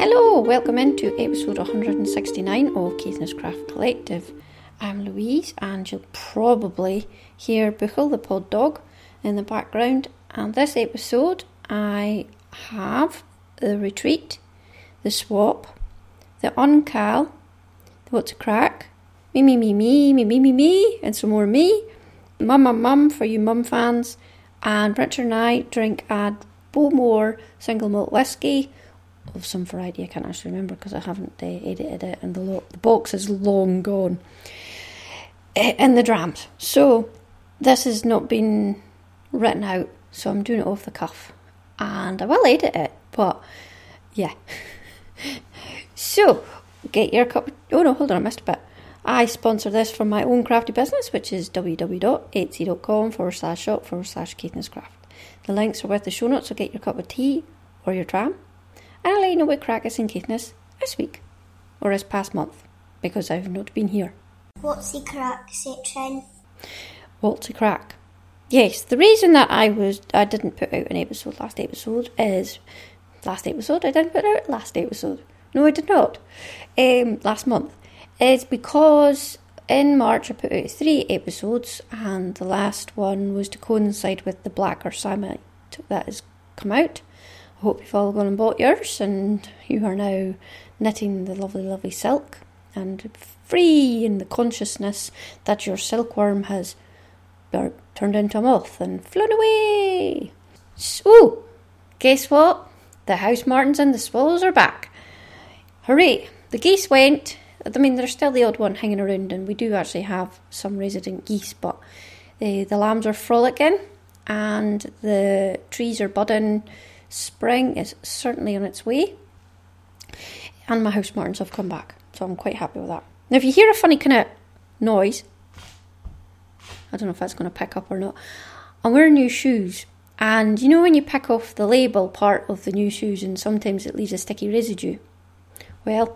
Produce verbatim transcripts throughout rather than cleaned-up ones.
Hello, welcome into episode one hundred sixty-nine of Caithness Craft Collective. I'm Louise, and you'll probably hear Buchel the pod dog in the background. And this episode I have the retreat, the swap, the uncal, the what's a crack, me me me me me me me me, and some more me, mum mum mum for you mum fans, and Richard and I drink a Bowmore single malt whiskey of some variety. I can't actually remember because I haven't uh, edited it, and the, lo- the box is long gone uh, in the drams. So this has not been written out, so I'm doing it off the cuff, and I will edit it, but yeah. So get your cup of, oh no hold on I missed a bit. I sponsor this from my own crafty business, which is www.etsy.com forward slash shop forward slash Caithness Craft. The links are with the show notes, so get your cup of tea or your dram, and I'll let you know what crack is in Caithness this week, or this past month, because I've not been here. What's the crack section? What's the crack? Yes, the reason that I was I didn't put out an episode last episode is... Last episode? I didn't put out last episode. No, I did not. Um, last month. Is because in March I put out three episodes, and the last one was to coincide with the Black Earth Samite that has come out. I hope you've all gone and bought yours, and you are now knitting the lovely, lovely silk, and free in the consciousness that your silkworm has turned into a moth and flown away. So, guess what? The house martins and the swallows are back. Hooray! The geese went. I mean, there's still the odd one hanging around, and we do actually have some resident geese, but uh, the lambs are frolicking, and the trees are budding. Spring is certainly on its way, and my house martins have come back, so I'm quite happy with that. Now, if you hear a funny kind of noise, I don't know if that's going to pick up or not. I'm wearing new shoes, and you know when you pick off the label part of the new shoes, and sometimes it leaves a sticky residue? Well,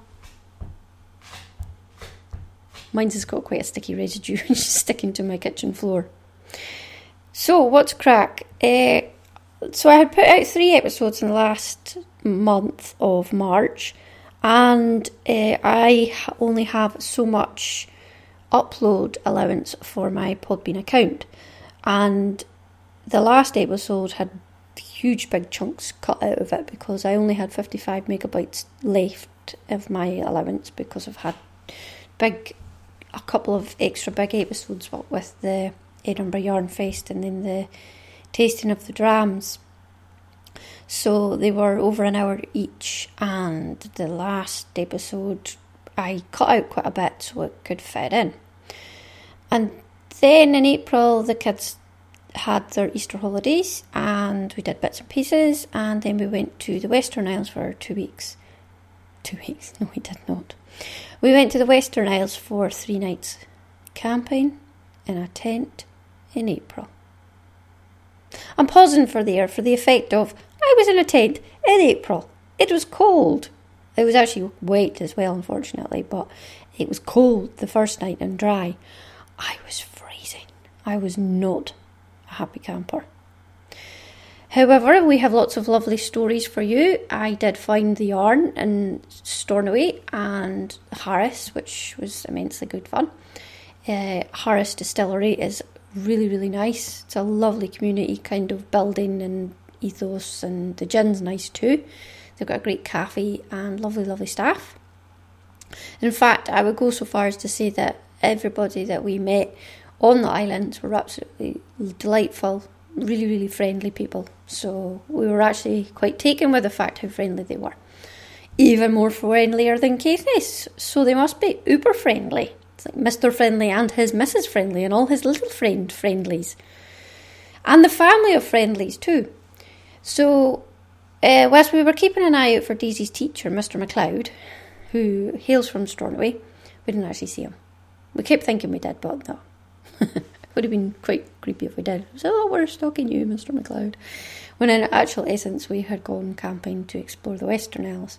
mine's has got quite a sticky residue, which is sticking to my kitchen floor. So, what's crack? Uh, so I had put out three episodes in the last month of March, and uh, I only have so much upload allowance for my Podbean account, and the last episode had huge big chunks cut out of it because I only had fifty-five megabytes left of my allowance, because I've had big a couple of extra big episodes with the Edinburgh Yarn Fest and then the tasting of the drams. So they were over an hour each, and the last episode I cut out quite a bit so it could fit in. And then in April the kids had their Easter holidays, and we did bits and pieces, and then we went to the Western Isles for two weeks. Two weeks? No, we did not. We went to the Western Isles for three nights camping in a tent in April. I'm pausing for there for the effect of I was in a tent in April. It was cold. It was actually wet as well, unfortunately, but it was cold the first night and dry. I was freezing. I was not a happy camper. However, we have lots of lovely stories for you. I did find the yarn in Stornoway and Harris, which was immensely good fun. Uh, Harris Distillery is really, really nice. It's a lovely community kind of building and ethos, and the gin's nice too. They've got a great cafe and lovely, lovely staff. In fact, I would go so far as to say that everybody that we met on the islands were absolutely delightful, really, really friendly people. So we were actually quite taken with the fact how friendly they were. Even more friendlier than Caithness, so they must be uber friendly. It's like Mister Friendly and his Missus Friendly and all his little friend friendlies. And the family of friendlies too. So uh, whilst we were keeping an eye out for Daisy's teacher, Mister MacLeod, who hails from Stornoway, we didn't actually see him. We kept thinking we did, but no. Would have been quite creepy if we did. So, oh, we're stalking you, Mister MacLeod. When in actual essence, we had gone camping to explore the Western Isles.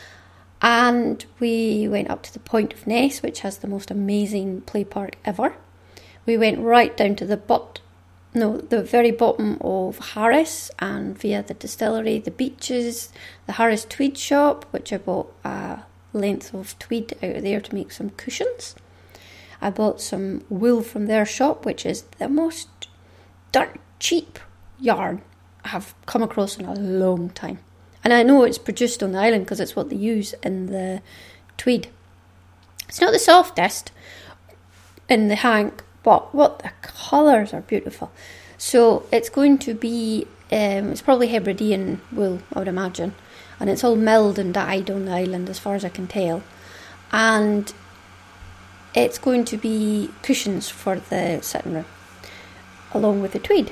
And we went up to the Point of Ness, which has the most amazing play park ever. We went right down to the butt no, the very bottom of Harris, and via the distillery, the beaches, the Harris Tweed shop, which I bought a length of tweed out of there to make some cushions. I bought some wool from their shop, which is the most dirt cheap yarn I have come across in a long time. And I know it's produced on the island because it's what they use in the tweed. It's not the softest in the hank, but what the colours are beautiful. So it's going to be, um, it's probably Hebridean wool, I would imagine. And it's all milled and dyed on the island as far as I can tell. And it's going to be cushions for the sitting room, along with the tweed.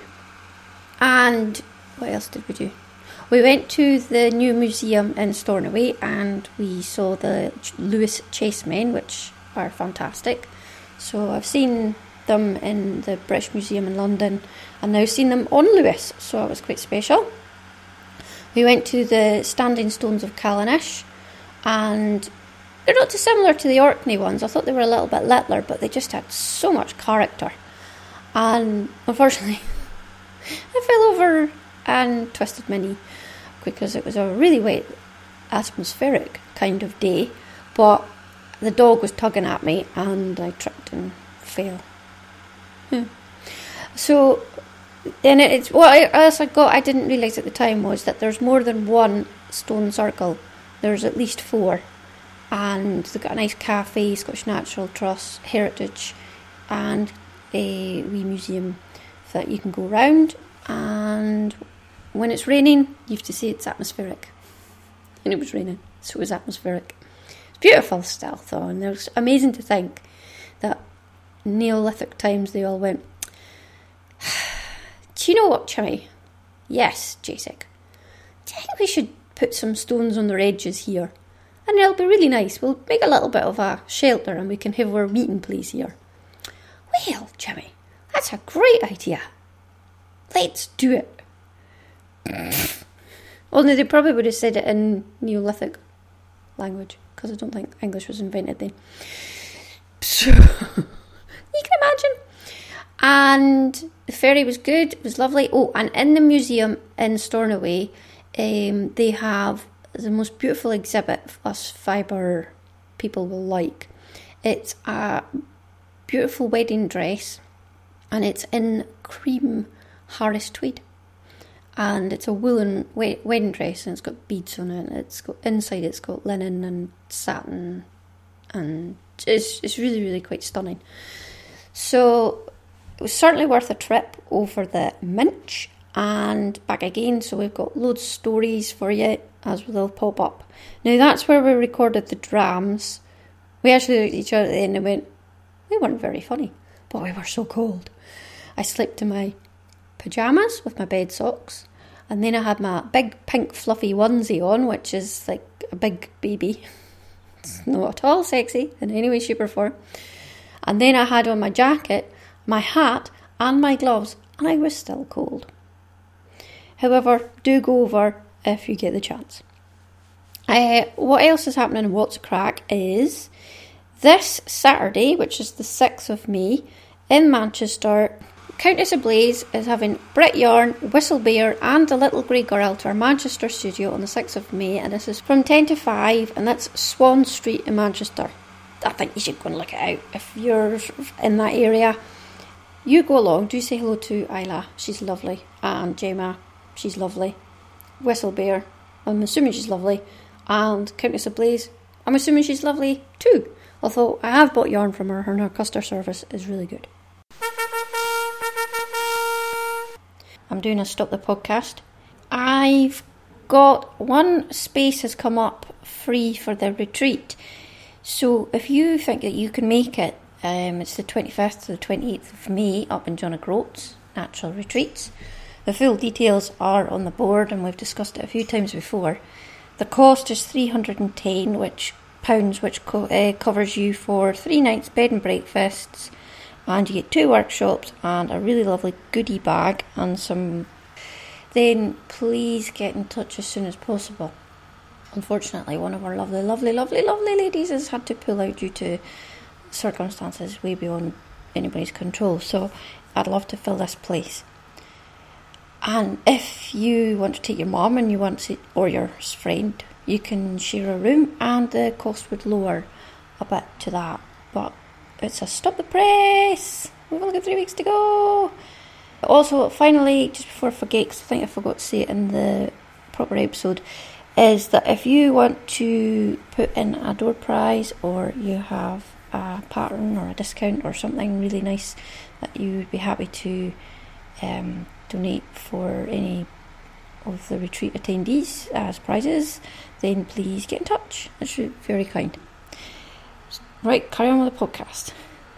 And what else did we do? We went to the new museum in Stornoway and we saw the Lewis Chasemen, which are fantastic. So I've seen them in the British Museum in London and now seen them on Lewis, so it was quite special. We went to the Standing Stones of Callanish, and they're not dissimilar to the Orkney ones. I thought they were a little bit littler, but they just had so much character. And unfortunately, I fell over and twisted my knee because it was a really wet, atmospheric kind of day, but the dog was tugging at me and I tripped and fell. Hmm. So then it's what else I got I didn't realise at the time was that there's more than one stone circle. There's at least four, and they've got a nice cafe, Scottish Natural Trust, Heritage, and a wee museum that you can go round. And when it's raining, you have to say it's atmospheric. And it was raining, so it was atmospheric. It's beautiful still, though, and it's amazing to think that Neolithic times they all went, do you know what, Chimmy? Yes, Jacek. Do you think we should put some stones on their edges here? And it'll be really nice. We'll make a little bit of a shelter and we can have our meeting place here. Well, Jimmy, that's a great idea. Let's do it. Well, no, they probably would have said it in Neolithic language, because I don't think English was invented then. So, you can imagine. And the ferry was good, it was lovely. Oh, and in the museum in Stornoway, um, they have the most beautiful exhibit us fibre people will like. It's a beautiful wedding dress, and it's in cream Harris tweed. And it's a woolen wedding dress, and it's got beads on it. It's got inside it's got linen and satin, and it's it's really really quite stunning. So it was certainly worth a trip over the Minch and back again. So we've got loads of stories for you as they'll pop up. Now that's where we recorded the drams. We actually looked at each other at the end and went, we weren't very funny, but we were so cold. I slept in my pyjamas with my bed socks, and then I had my big pink fluffy onesie on, which is like a big baby. It's not at all sexy in any way, shape or form. And then I had on my jacket, my hat and my gloves, and I was still cold. However, do go over if you get the chance. Uh, what else is happening in What's Crack is this Saturday, which is the sixth of May, in Manchester, Countess Ablaze is having Brit Yarn, Whistle Bear and The Little Grey Girl to our Manchester studio on the sixth of May, and this is from ten to five, and that's Swan Street in Manchester. I think you should go and look it out if you're in that area. You go along, do say hello to Isla, she's lovely, and Gemma, she's lovely. Whistle Bear, I'm assuming she's lovely, and Countess Ablaze, I'm assuming she's lovely too, although I have bought yarn from her and her customer service is really good. I'm doing a stop the podcast. I've got one space has come up free for the retreat. So if you think that you can make it, um, it's the twenty-fifth to the twenty-eighth of May up in John O'Groats Natural Retreats. The full details are on the board and we've discussed it a few times before. The cost is three hundred ten which pounds, which co- uh, covers you for three nights bed and breakfasts, and you get two workshops and a really lovely goodie bag and some. Then please get in touch as soon as possible. Unfortunately, one of our lovely, lovely, lovely, lovely ladies has had to pull out due to circumstances way beyond anybody's control. So I'd love to fill this place. And if you want to take your mum and you want to, or your friend, you can share a room, and the cost would lower a bit to that. But it's a stop the press. We've only got three weeks to go. Also, finally, just before I forget, because I think I forgot to say it in the proper episode, is that if you want to put in a door prize, or you have a pattern or a discount or something really nice that you would be happy to um, donate for any of the retreat attendees as prizes, then please get in touch. That's very kind. Right, carry on with the podcast.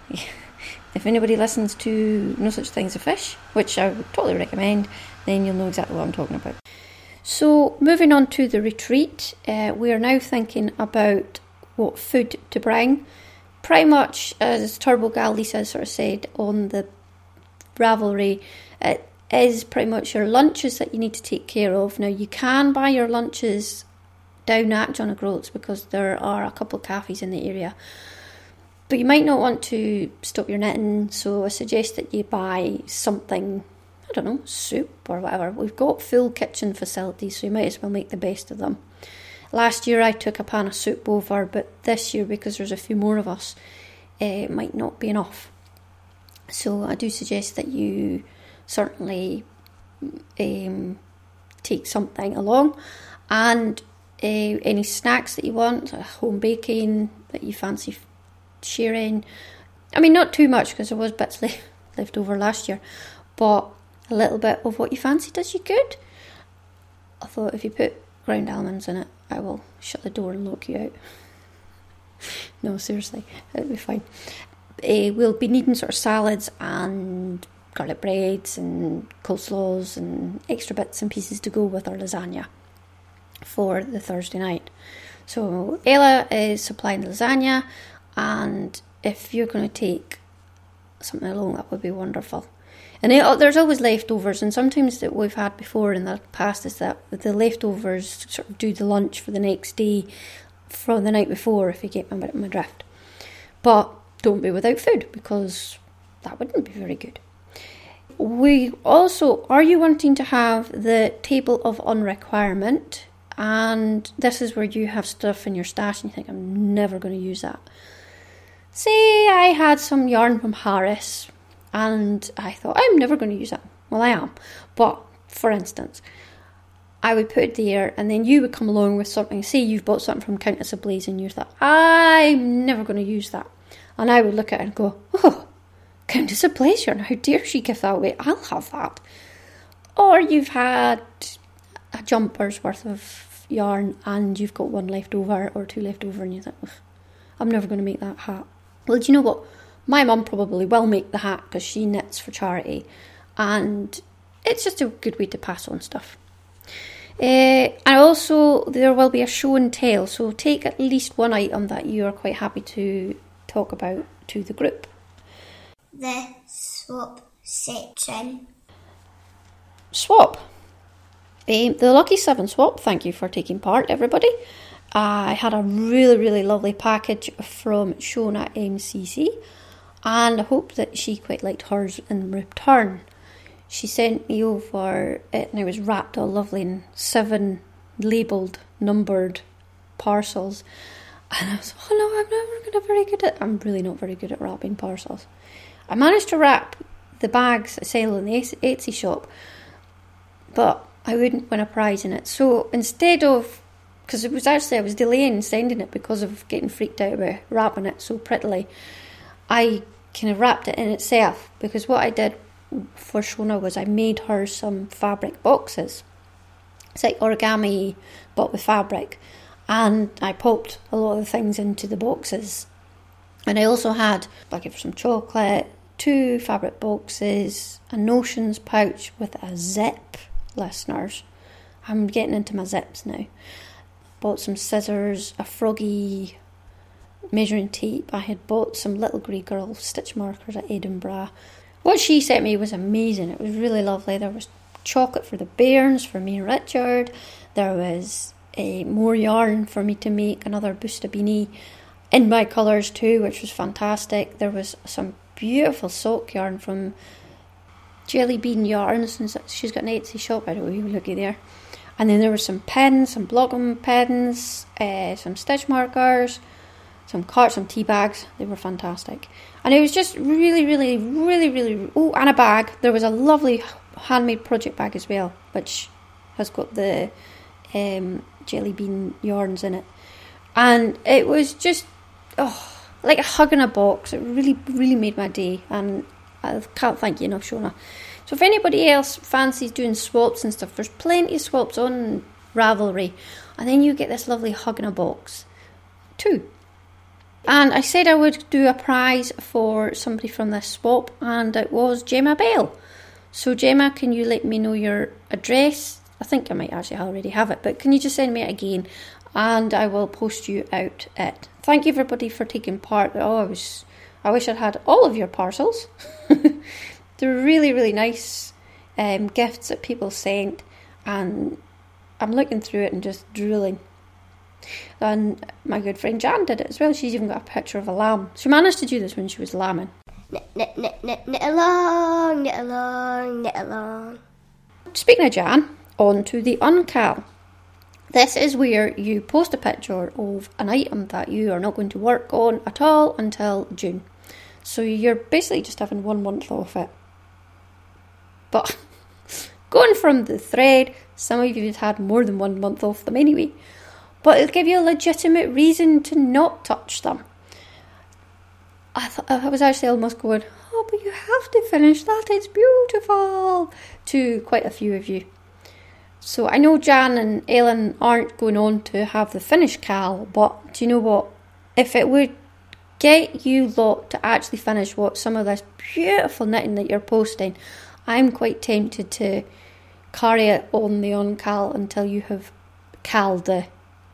If anybody listens to No Such Thing as a Fish, which I would totally recommend, then you'll know exactly what I'm talking about. So, moving on to the retreat, uh, we are now thinking about what food to bring. Pretty much, as Turbo Gal Lisa sort of said on the Ravelry, it is pretty much your lunches that you need to take care of. Now, you can buy your lunches down at John O'Groats because there are a couple of cafes in the area. But you might not want to stop your knitting, so I suggest that you buy something, I don't know, soup or whatever. We've got full kitchen facilities, so you might as well make the best of them. Last year I took a pan of soup over, but this year, because there's a few more of us, it might not be enough. So I do suggest that you certainly um, take something along, and uh, any snacks that you want, home baking that you fancy sharing. I mean, not too much, because there was bits le- left over last year, but a little bit of what you fancy does you good. I thought if you put ground almonds in it, I will shut the door and lock you out. No, seriously, it'll be fine. Uh, we'll be needing sort of salads and garlic breads and coleslaws and extra bits and pieces to go with our lasagna for the Thursday night. So Ella is supplying the lasagna, and if you're going to take something along, that would be wonderful. And it, there's always leftovers, and sometimes that we've had before in the past is that the leftovers sort of do the lunch for the next day from the night before, if you get my, my drift. But don't be without food, because that wouldn't be very good. We also, are you wanting to have the table of unrequirement? And this is where you have stuff in your stash and you think, I'm never going to use that. Say I had some yarn from Harris and I thought, I'm never going to use that. Well, I am. But, for instance, I would put it there, and then you would come along with something. Say you've bought something from Countess of Blaze and you thought, I'm never going to use that. And I would look at it and go, oh, Countess of Blaze yarn, how dare she give that away? I'll have that. Or you've had a jumper's worth of yarn and you've got one left over or two left over, and you think, I'm never going to make that hat. Well, do you know what? My mum probably will make the hat because she knits for charity, and it's just a good way to pass on stuff. Uh, and also, there will be a show and tell, so take at least one item that you are quite happy to talk about to the group. The swap section. Swap. Um, the Lucky Seven swap, thank you for taking part, everybody. I had a really, really lovely package from Shona M C C, and I hope that she quite liked hers in return. She sent me over it, and it was wrapped all lovely in seven labelled, numbered parcels. And I was, oh no, I'm never going to very good at, I'm really not very good at wrapping parcels. I managed to wrap the bags I sell in the Etsy shop, but I wouldn't win a prize in it. So instead of, because it was actually, I was delaying sending it because of getting freaked out about wrapping it so prettily, I kind of wrapped it in itself, because what I did for Shona was I made her some fabric boxes. It's like origami but with fabric, and I popped a lot of the things into the boxes. And I also had a bucket for some chocolate, two fabric boxes, a notions pouch with a zip, listeners. I'm getting into my zips now. Bought some scissors, a froggy measuring tape. I had bought some little grey girl stitch markers at Edinburgh. What she sent me was amazing. It was really lovely. There was chocolate for the bairns, for me and Richard. There was uh, more yarn for me to make another Busta beanie in my colours too, which was fantastic. There was some beautiful sock yarn from Jelly Bean Yarns, and she's got an Etsy shop, by the way, looky there. And then there were some pens, some blocking pens, uh, some stitch markers, some cards, some tea bags. They were fantastic. And it was just really, really, really, really... Oh, and a bag. There was a lovely handmade project bag as well, which has got the um, Jelly Bean Yarns in it. And it was just, oh, like a hug in a box. It really, really made my day. And I can't thank you enough, Shona. So if anybody else fancies doing swaps and stuff, there's plenty of swaps on Ravelry. And then you get this lovely hug in a box too. And I said I would do a prize for somebody from this swap, and it was Gemma Bell. So Gemma, can you let me know your address? I think I might actually already have it, but can you just send me it again? And I will post you out it. Thank you everybody for taking part. Oh, I was, I wish I'd had all of your parcels. They're really, really nice um, gifts that people sent, and I'm looking through it and just drooling. And my good friend Jan did it as well. She's even got a picture of a lamb. She managed to do this when she was lambing. Knit, knit, knit, knit, knit along, knit along, knit along. Speaking of Jan, on to the Uncal. This is where you post a picture of an item that you are not going to work on at all until June. So you're basically just having one month off it. But going from the thread, some of you have had more than one month off them anyway. But it'll give you a legitimate reason to not touch them. I thought I was actually almost going, oh, but you have to finish that, it's beautiful, to quite a few of you. So I know Jan and Ellen aren't going on to have the finished cal, but do you know what? If it would get you lot to actually finish what some of this beautiful knitting that you're posting, I'm quite tempted to carry it on the Uncal until you have called the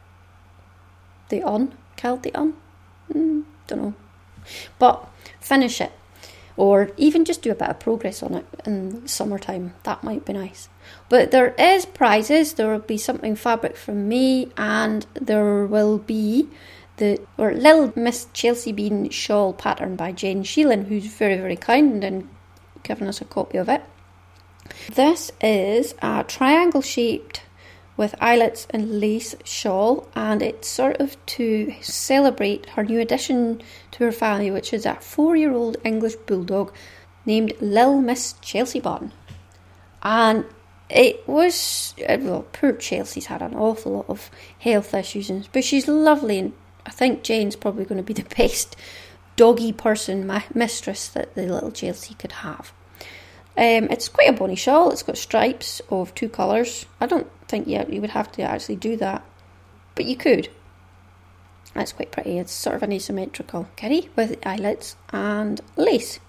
the on, called the on, mm, don't know, but finish it, or even just do a bit of progress on it in the summertime. That might be nice. But there is prizes. There will be something fabric from me, and there will be the or Little Miss Chelsea Bean shawl pattern by Jen Sheelan, who's very, very kind and given us a copy of it. This is a triangle shaped with eyelets and lace shawl, and it's sort of to celebrate her new addition to her family, which is a four-year-old English bulldog named Lil Miss Chelsea Bun. And it was, well, poor Chelsea's had an awful lot of health issues, but she's lovely, and I think Jane's probably going to be the best doggy person, my mistress, that the little Chelsea could have. Um, it's quite a bonny shawl. It's got stripes of two colours. I don't think you, you would have to actually do that, but you could. That's quite pretty. It's sort of an asymmetrical kitty with eyelets and lace.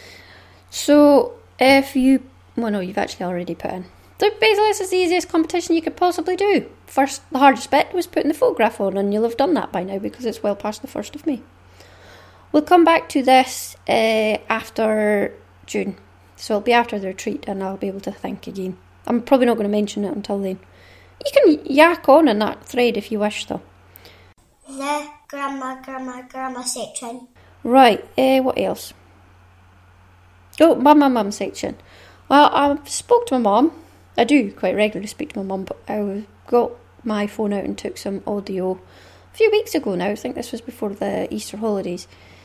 So if you, well no, you've actually already put in. So basically this is the easiest competition you could possibly do. First, the hardest bit was putting the photograph on, and you'll have done that by now because it's well past the first of May. We'll come back to this uh, after June. So it'll be after the retreat, and I'll be able to think again. I'm probably not going to mention it until then. You can yak on in that thread if you wish, though. The grandma, grandma, grandma section. Right, uh, what else? Oh, mum, mum, mum section. Well, I spoke to my mum. I do quite regularly speak to my mum, but I got my phone out and took some audio a few weeks ago now. I think this was before the Easter holidays.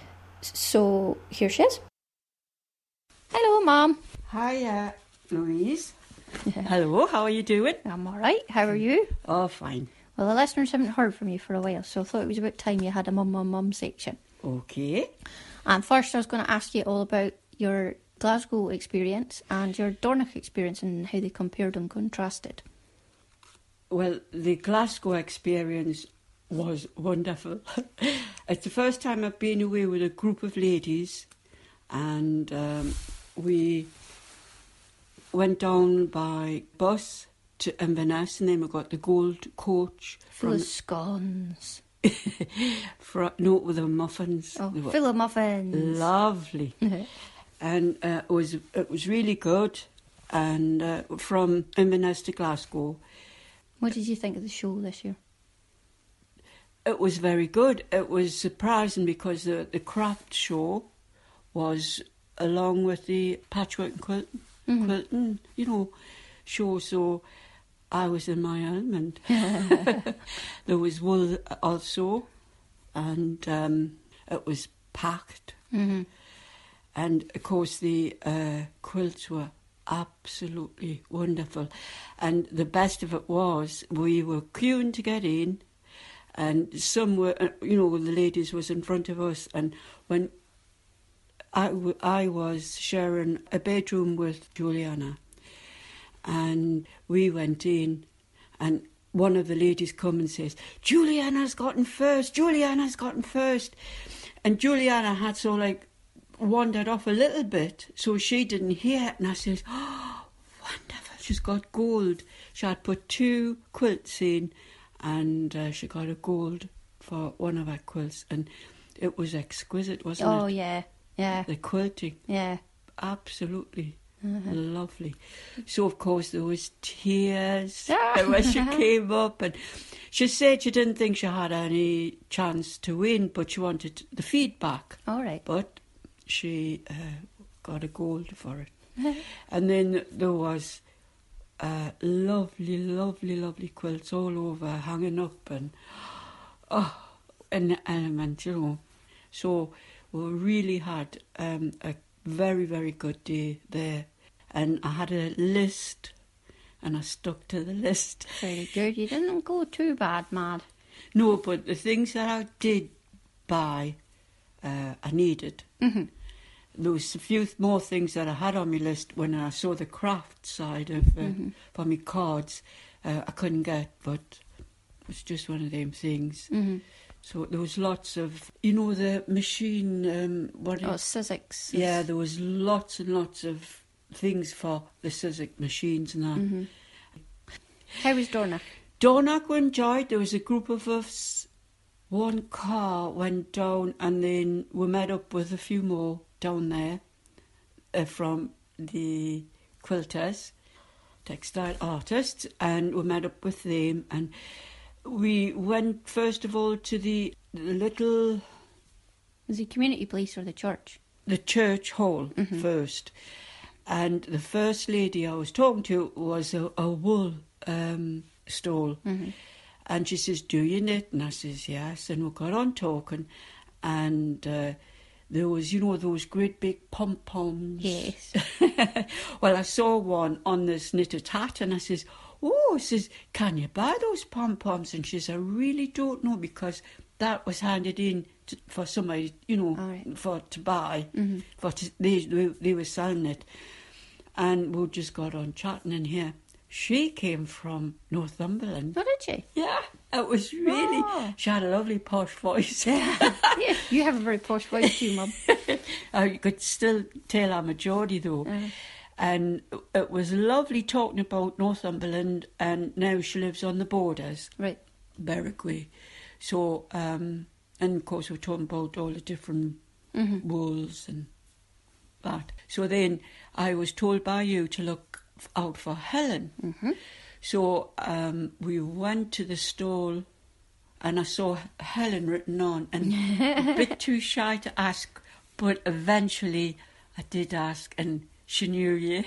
So here she is. Hello, Mum. Hi, Louise. Hello, how are you doing? I'm all right. How are you? Oh, fine. Well, the listeners haven't heard from you for a while, so I thought it was about time you had a mum, mum, mum section. Okay. And first I was going to ask you all about your Glasgow experience and your Dornoch experience and how they compared and contrasted. Well, the Glasgow experience was wonderful. It's the first time I've been away with a group of ladies, and um, we went down by bus to Inverness, and then we got the gold coach. Full of scones. For, no, with the muffins. Oh, full of muffins. Lovely. And uh, it was it was really good. And uh, from Inverness to Glasgow. What did you think of the show this year? It was very good. It was surprising because the, the craft show was along with the patchwork and quilting. Mm-hmm. quilting, you know, show. So I was in my element. There was wool also, and um, it was packed. Mm-hmm. And of course the uh, quilts were absolutely wonderful. And the best of it was we were queuing to get in, and some were, uh, you know, the ladies was in front of us, and when I, w- I was sharing a bedroom with Juliana, and we went in, and one of the ladies come and says, Juliana's gotten first, Juliana's gotten first. And Juliana had so like wandered off a little bit, so she didn't hear it, and I says, oh, wonderful, she's got gold. She had put two quilts in, and uh, she got a gold for one of her quilts, and it was exquisite, wasn't Oh, it? yeah, yeah, The quilting, yeah. absolutely Uh-huh. lovely. So of course there was tears Ah. when she came up, and she said she didn't think she had any chance to win, but she wanted the feedback. All right. But she uh, got a gold for it. And then there was uh, lovely, lovely, lovely quilts all over, hanging up, and oh, an element, you know. So we really had um, a very, very good day there. And I had a list, and I stuck to the list. Very good. You didn't go too bad, mad. No, but the things that I did buy, uh, I needed. Mm-hmm. There was a few more things that I had on my list when I saw the craft side of uh, Mm-hmm. for my cards. Uh, I couldn't get, but it was just one of them things. Mm-hmm. So there was lots of, you know, the machine. Um, what? Oh, it- Sizzix. yeah, there was lots and lots of things for the Sizzix machines and that. Mm-hmm. How was Dorna? Dornoch enjoyed. There was a group of us. One car went down, and then we met up with a few more down there uh, from the quilters, textile artists, and we met up with them. And we went first of all to the, the little Was it community place or the church? the church hall Mhm. first. And the first lady I was talking to was a, a wool um, stall. Mm-hmm. And she says, do you knit? And I says, yes. And we got on talking. And uh, there was, you know, those great big pom-poms. Yes. Well, I saw one on this knitted hat, and I says, oh, I says, can you buy those pom-poms? And she says, I really don't know, because that was handed in to, for somebody, you know, All right. for to buy. Mm-hmm. For to, they, they, they were selling it. And we just got on chatting in here. She came from Northumberland. Oh, did she? Yeah, it was really... Oh. She had a lovely posh voice. Yeah, you have a very posh voice too, Mum. I could still tell I'm a Geordie, though. Uh, And it was lovely talking about Northumberland, and now she lives on the borders, right. Berwick way. So, um, and of course we're talking about all the different Mm-hmm. wools and that. So then I was told by you to look f- out for Helen. Mm-hmm. So um, we went to the stall, and I saw Helen written on, and a bit too shy to ask, but eventually I did ask, and she knew you.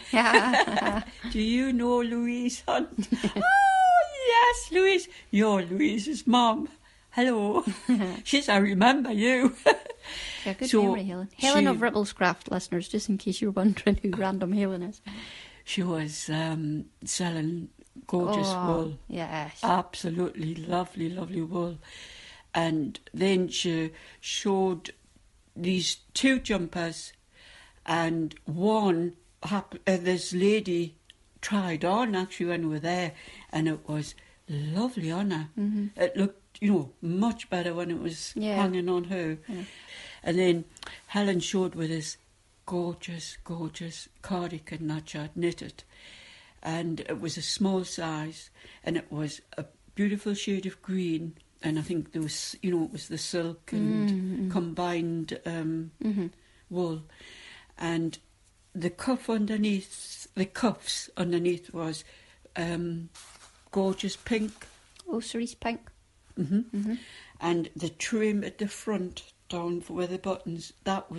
Do you know Louise Hunt? Oh, yes, Louise. You're Louise's mum. Hello. She says, I remember you. Yeah, good So memory, Helen. Helen she- of Ribblescraft, listeners, just in case you're wondering who random Helen is. She was um, selling gorgeous Oh, wool. yes. Absolutely lovely, lovely wool. And then she showed these two jumpers, and one, hap- uh, this lady tried on actually when we were there, and it was lovely on her. Mm-hmm. It looked, you know, much better when it was Yeah. hanging on her. Yeah. And then Helen showed with this gorgeous, gorgeous cardigan that she had knitted. And it was a small size, and it was a beautiful shade of green. And I think there was, you know, it was the silk and Mm-hmm. combined um, Mm-hmm. wool. And the cuff underneath, the cuffs underneath was um, gorgeous pink. Oh, cerise pink. hmm Mm-hmm. And the trim at the front, down for where the buttons, that was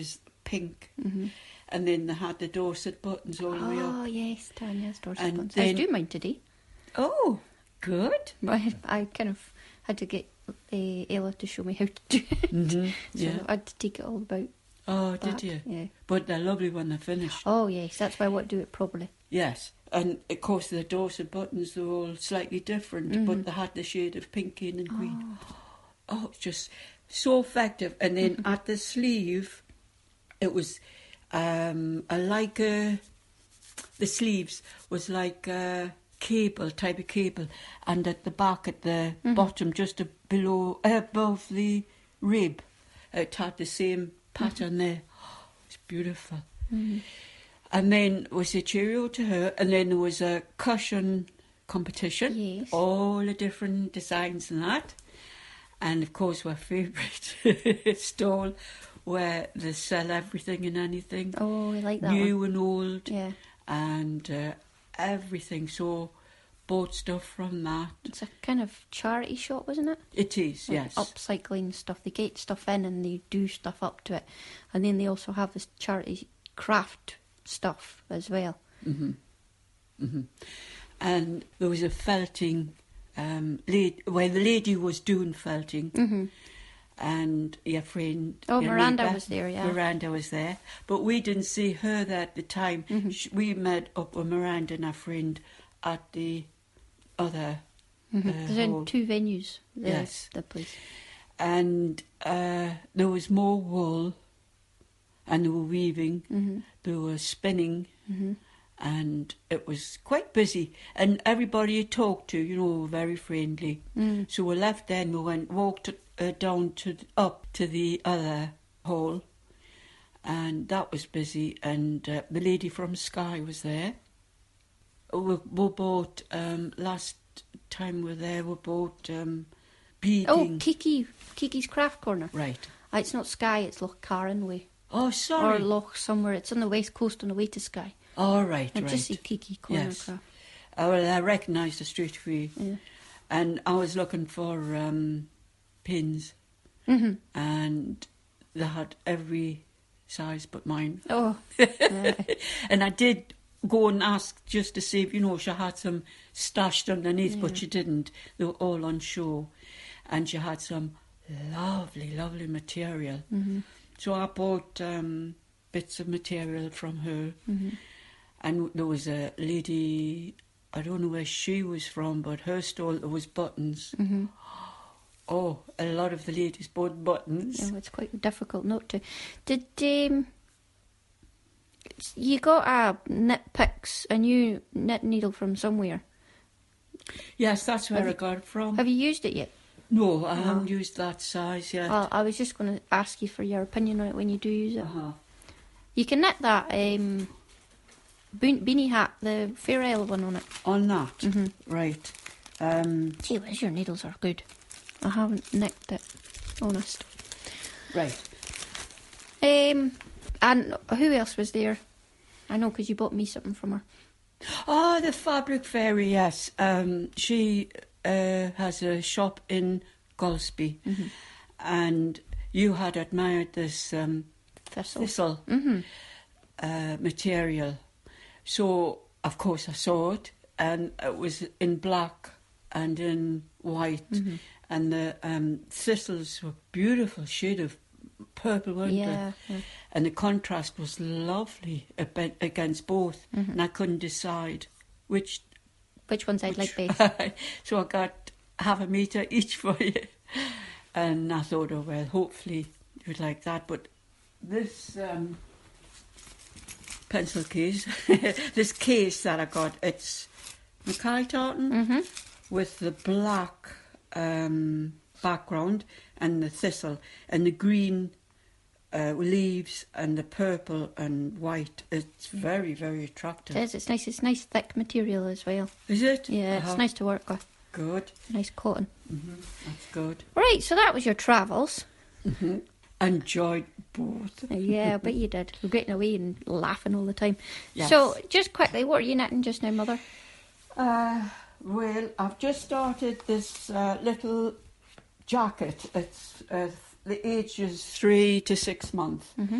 pink. Mm-hmm. And then they had the Dorset buttons all the way Oh, up. yes, Tanya's Dorset And buttons. I then- was doing mine today. Oh, good. But I, I kind of had to get uh, Ella to show me how to do it. Mm-hmm. So Yeah. I had to take it all about. Oh, back. did you? Yeah. But they're lovely when they're finished. Oh, yes, that's why I want to do it properly. Yes. And of course the Dorset buttons are all slightly different, Mhm. but they had the shade of pink in and green. Oh, it's just so effective. And then Mm-hmm. at the sleeve, it was um, a like a, the sleeves was like a cable, type of cable, and at the back, at the Mhm. bottom, just a below, uh, above the rib, it had the same pattern there. Oh, it's beautiful. Mm-hmm. And then was a cheerio to her, and then there was a cushion competition. Yes. All the different designs and that. And of course, our favourite stall where they sell everything and anything, Oh, I like that new one. and old, Yeah. and uh, everything. So, bought stuff from that. It's a kind of charity shop, isn't it? It is, Like yes. Upcycling stuff. They get stuff in and they do stuff up to it. And then they also have this charity craft stuff as well. hmm hmm And there was a felting, um, lady, well, the lady was doing felting, Mm-hmm. and your friend... Oh, your Miranda neighbour, was there, yeah. Miranda was there. But we didn't see her there at the time. Mhm. Sh We met up with Miranda and our friend at the other Mm-hmm. uh, There's in hall. two venues. The, Yes. The place. And uh, there was more wool, and they were weaving, Mm-hmm. they were spinning, Mm-hmm. and it was quite busy. And everybody you talked to, you know, were very friendly. Mm. So we left then, we went, walked uh, down to up to the other hall, and that was busy. And uh, the lady from Sky was there. We, we bought, um, last time we were there, we bought um, beading. Oh, Kiki. Kiki's Craft Corner. Right. Uh, It's not Skye, it's Loch Carron way. Oh, sorry. Or Loch somewhere. It's on the west coast on the way to Skye. All right, I right. just see Kiki Corner Yes. Craft. Oh, well, I recognised the straight away. Yeah. And I was looking for um, pins, Mm-hmm. and they had every size but mine. Oh. Yeah. And I did go and ask just to see if, you know, she had some stashed underneath, Yeah. but she didn't. They were all on show. And she had some lovely, lovely material. Mm-hmm. So I bought um, bits of material from her. Mm-hmm. And there was a lady, I don't know where she was from, but her stall, there was buttons. Mm-hmm. Oh, a lot of the ladies bought buttons. Yeah, it's quite difficult not to. Did um, you got a knit picks, a new knit needle from somewhere? Yes, that's where Have I you- got it from. Have you used it yet? No, I No. haven't used that size yet. Well, I was just going to ask you for your opinion on it when you do use it. Uh-huh. You can knit that um, bean- beanie hat, the Fair Isle one on it. On that, Mm-hmm. right. Um, Gee whiz, your needles are good. I haven't nicked it, honest. right. Um, and who else was there? I know because you bought me something from her. Oh, the Fabric Fairy, yes. Um, she uh, has a shop in Golspie, Mm-hmm. and you had admired this um, Thistle. thistle Mm-hmm. uh, material. So, of course, I saw it, and it was in black and in white, Mm-hmm. and the um, thistles were beautiful shade of purple, weren't Yeah, they? yeah. And the contrast was lovely ab- against both, Mhm. and I couldn't decide which. Which ones I'd like which- best? So I got half a metre each for you, and I thought, oh well, hopefully you'd like that. But this um, pencil case, this case that I got, it's Mackay tartan Mm-hmm. with the black um, background and the thistle and the green uh, leaves and the purple and white. It's very, very attractive. It is. It's nice. It's nice thick material as well. Is it? Yeah, Uh-huh. it's nice to work with. Good. Nice cotton. hmm That's good. Right, so that was your travels. hmm Enjoyed both. Yeah, I bet you did. We're getting away and laughing all the time. Yes. So, just quickly, what are you knitting just now, Mother? Uh, well, I've just started this uh, little jacket. It's uh, the age is three to six months, Mm-hmm.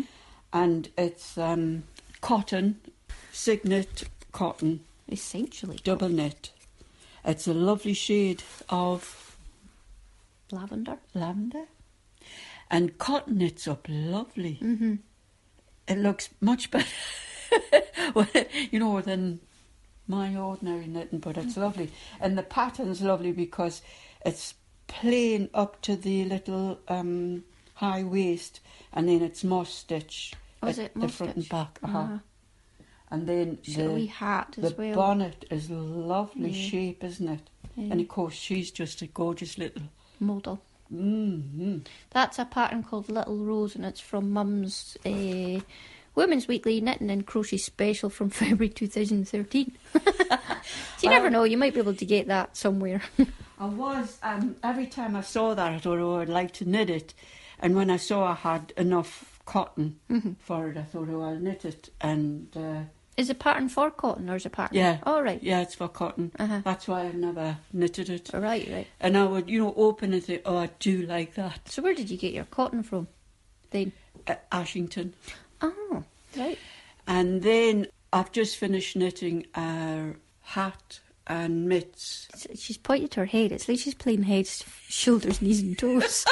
and it's um, cotton, signet cotton, Essentially. double knit. It's a lovely shade of Lavender. lavender, and cotton knits up lovely. Mm-hmm. It looks much better, well, you know, than my ordinary knitting, but it's lovely. And the pattern's lovely because it's plain up to the little um, high waist, and then it's moss stitch Oh, at is it the moss front and stitch? back. Uh-huh. Uh-huh. And then She's got a wee the, hat the as well. bonnet is a lovely Yeah. shape, isn't it? Yeah. And of course, she's just a gorgeous little. Model. Mm-hmm. That's a pattern called Little Rose, and it's from Mum's uh, Women's Weekly Knitting and Crochet Special from February two thousand thirteen. So you Well, never know, you might be able to get that somewhere. I was, um, every time I saw that, I thought, oh, I'd like to knit it. And when I saw I had enough cotton Mm-hmm. for it, I thought, oh, I'll knit it. And uh, Is a pattern for cotton or is a pattern? yeah, Oh, right. yeah, it's for cotton. Uh-huh. That's why I've never knitted it. Right, right. And I would, you know, open and think, oh, I do like that. So where did you get your cotton from then? Uh, Ashington. Oh, right. And then I've just finished knitting a hat and mitts. She's pointed her head. It's like she's playing heads, shoulders, knees and toes.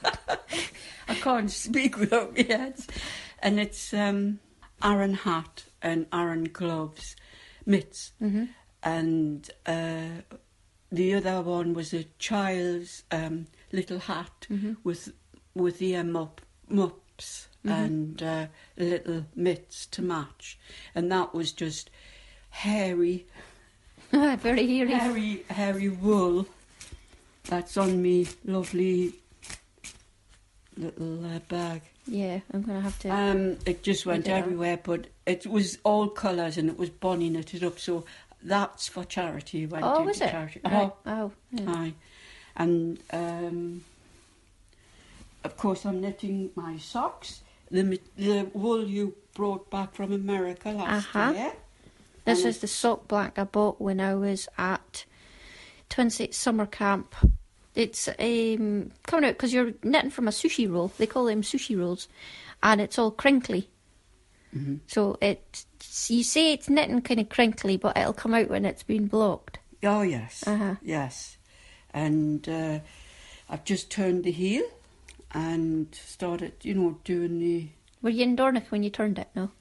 I can't speak without my hands. And it's um, Aran hat and Aran gloves, mitts. Mm-hmm. And uh, the other one was a child's um, little hat Mm-hmm. with with ear mop, mops Mhm. and uh, little mitts to match. And that was just hairy, Very hairy. hairy, hairy wool that's on me lovely little uh, bag. Yeah, I'm going to have to... Um, it just went Knit it up. everywhere, but it was all colours and it was Bonnie knitted up, so that's for charity. Went oh, into was it? Charity. Right. Oh, Oh, yeah. aye. And um, of course, I'm knitting my socks. The ma- the wool you brought back from America last Uh-huh. year. This And is the sock blank I bought when I was at Twin Cities summer camp. It's um, coming out because you're knitting from a sushi roll. They call them sushi rolls, and it's all crinkly. Mhm. So it, you say it's knitting kind of crinkly, but it'll come out when it's been blocked. Oh yes, Uh-huh. yes. And uh, I've just turned the heel and started, you know, doing the. Were you in Dornoch when you turned it? No.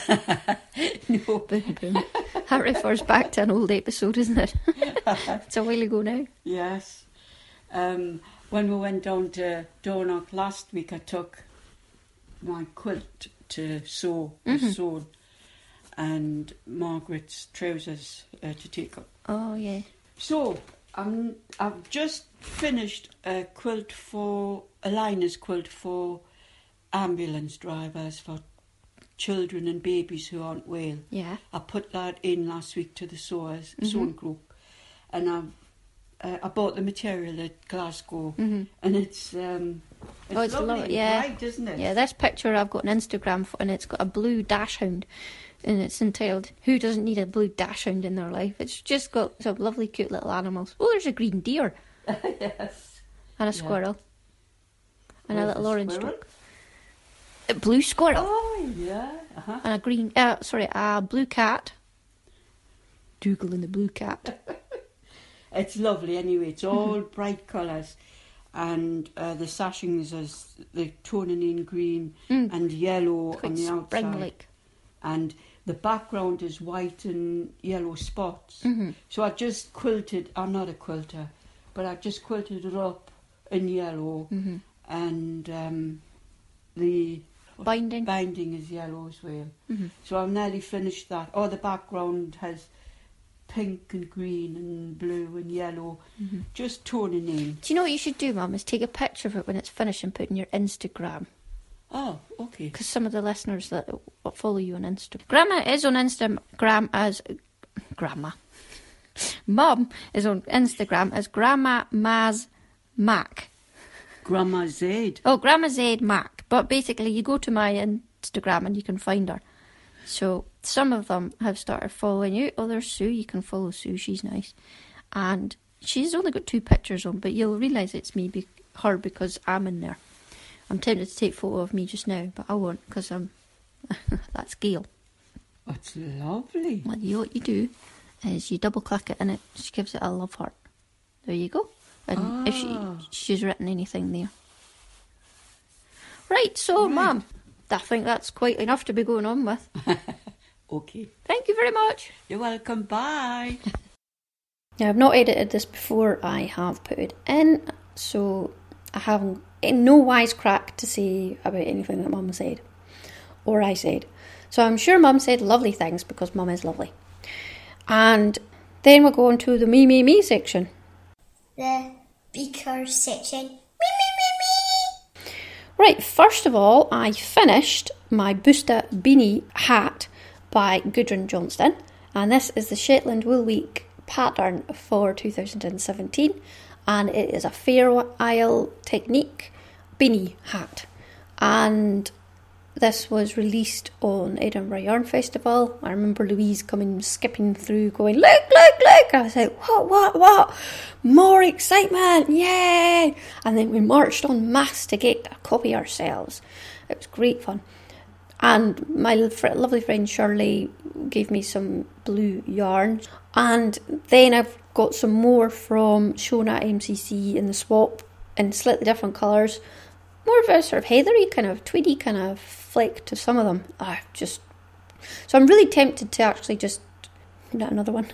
No. Boom, boom. That refers back to an old episode, isn't it? It's a while ago now. Yes. Um, when we went down to Dornoch last week, I took my quilt to sew, Mhm. sewn, and Margaret's trousers uh, to take up. Oh yeah. So I'm, I've just finished a quilt for a liner's quilt for ambulance drivers, for children and babies who aren't well. Yeah. I put that in last week to the sewers, Mhm. sewing group, and I've, uh, I bought the material at Glasgow, hmm and it's um, it's, Oh, it's lovely, lovely, and yeah. bright, isn't it? Yeah, this picture I've got on Instagram, for, and it's got a blue dachshund, and it's entitled "Who Doesn't Need a Blue Dachshund in Their Life?" It's just got some lovely, cute little animals. Oh, there's a green deer Yes. and a Yeah. squirrel and a Where's little the orange squirrel? dog. A blue squirrel Oh yeah. Uh-huh. and a green, uh, sorry, a blue cat. Dougal and the blue cat. It's lovely anyway. It's all bright colours, and uh, the sashings is the toning in green Mm. and yellow Quite on the outside, spring-like. and the background is white and yellow spots. Mhm. So I just quilted. I'm not a quilter, but I just quilted it up in yellow, Mhm. and um, the Binding. binding is yellow as well. Mhm. So I've nearly finished that. Oh, the background has pink and green and blue and yellow, Mhm. just toning in. Do you know what you should do, Mum? Is take a picture of it when it's finished and put in your Instagram. Oh, okay. Because some of the listeners that follow you on Instagram. Grandma is on Instagram as... Grandma. Mum is on Instagram as Grandma Maz Mac. Grandma Zaid. Oh, Grandma Zaid Mac. But basically, you go to my Instagram and you can find her. So some of them have started following you. Oh, there's Sue. You can follow Sue. She's nice. And she's only got two pictures on, but you'll realise it's me, be- her, because I'm in there. I'm tempted to take a photo of me just now, but I won't because I'm That's Gail. That's lovely. Well, you, what you do is you double click it and it she gives it a love heart. There you go. And Ah. if she she's written anything there. Right, so Right. Mum, I think that's quite enough to be going on with. Okay. Thank you very much. You're welcome. Bye. Now, I've not edited this before, I have put it in, so I haven't in no wisecrack to say about anything that Mum said, or I said. So I'm sure Mum said lovely things, because Mum is lovely. And then we'll go on to the me, me, me section. The beaker section. Me, me, me, me. Right, first of all, I finished my Busta beanie hat by Gudrun Johnston, and this is the Shetland Wool Week pattern for two thousand seventeen, and it is a Fair Isle Technique beanie hat, and this was released on Edinburgh Yarn Festival. I remember Louise coming skipping through going, look, look, look. I was like, what, what, what? More excitement, yay! And then we marched en masse to get a copy ourselves. It was great fun. And my lovely friend Shirley gave me some blue yarn. And then I've got some more from Shona M C C in the swap in slightly different colours. More of a sort of heathery, kind of tweedy kind of flick to some of them. I just So I'm really tempted to actually just get another one.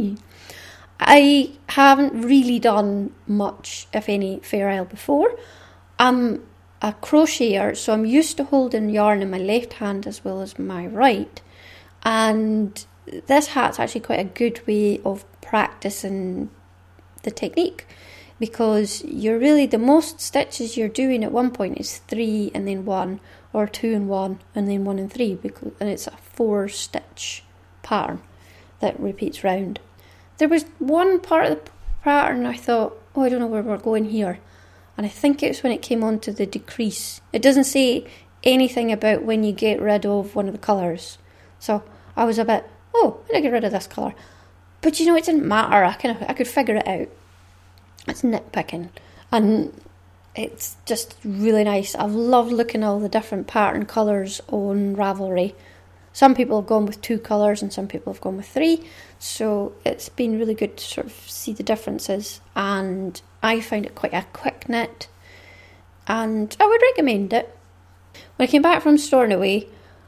I haven't really done much, if any, Fair Isle before. I'm a crocheter, so I'm used to holding yarn in my left hand as well as my right. And this hat's actually quite a good way of practicing the technique, because you're really, the most stitches you're doing at one point is three and then one, or two and one and then one and three, because and it's a four stitch pattern that repeats round. There was one part of the pattern I thought, oh, I don't know where we're going here, and I think it's when it came on to the decrease. It doesn't say anything about when you get rid of one of the colours, so I was a bit, oh, when I get rid of this colour, but you know, it didn't matter. I kind of I could figure it out. It's nitpicking, and it's just really nice. I've loved looking at all the different pattern colours on Ravelry. Some people have gone with two colours and some people have gone with three, so it's been really good to sort of see the differences, and I found it quite a quick knit, and I would recommend it. When I came back from storing away,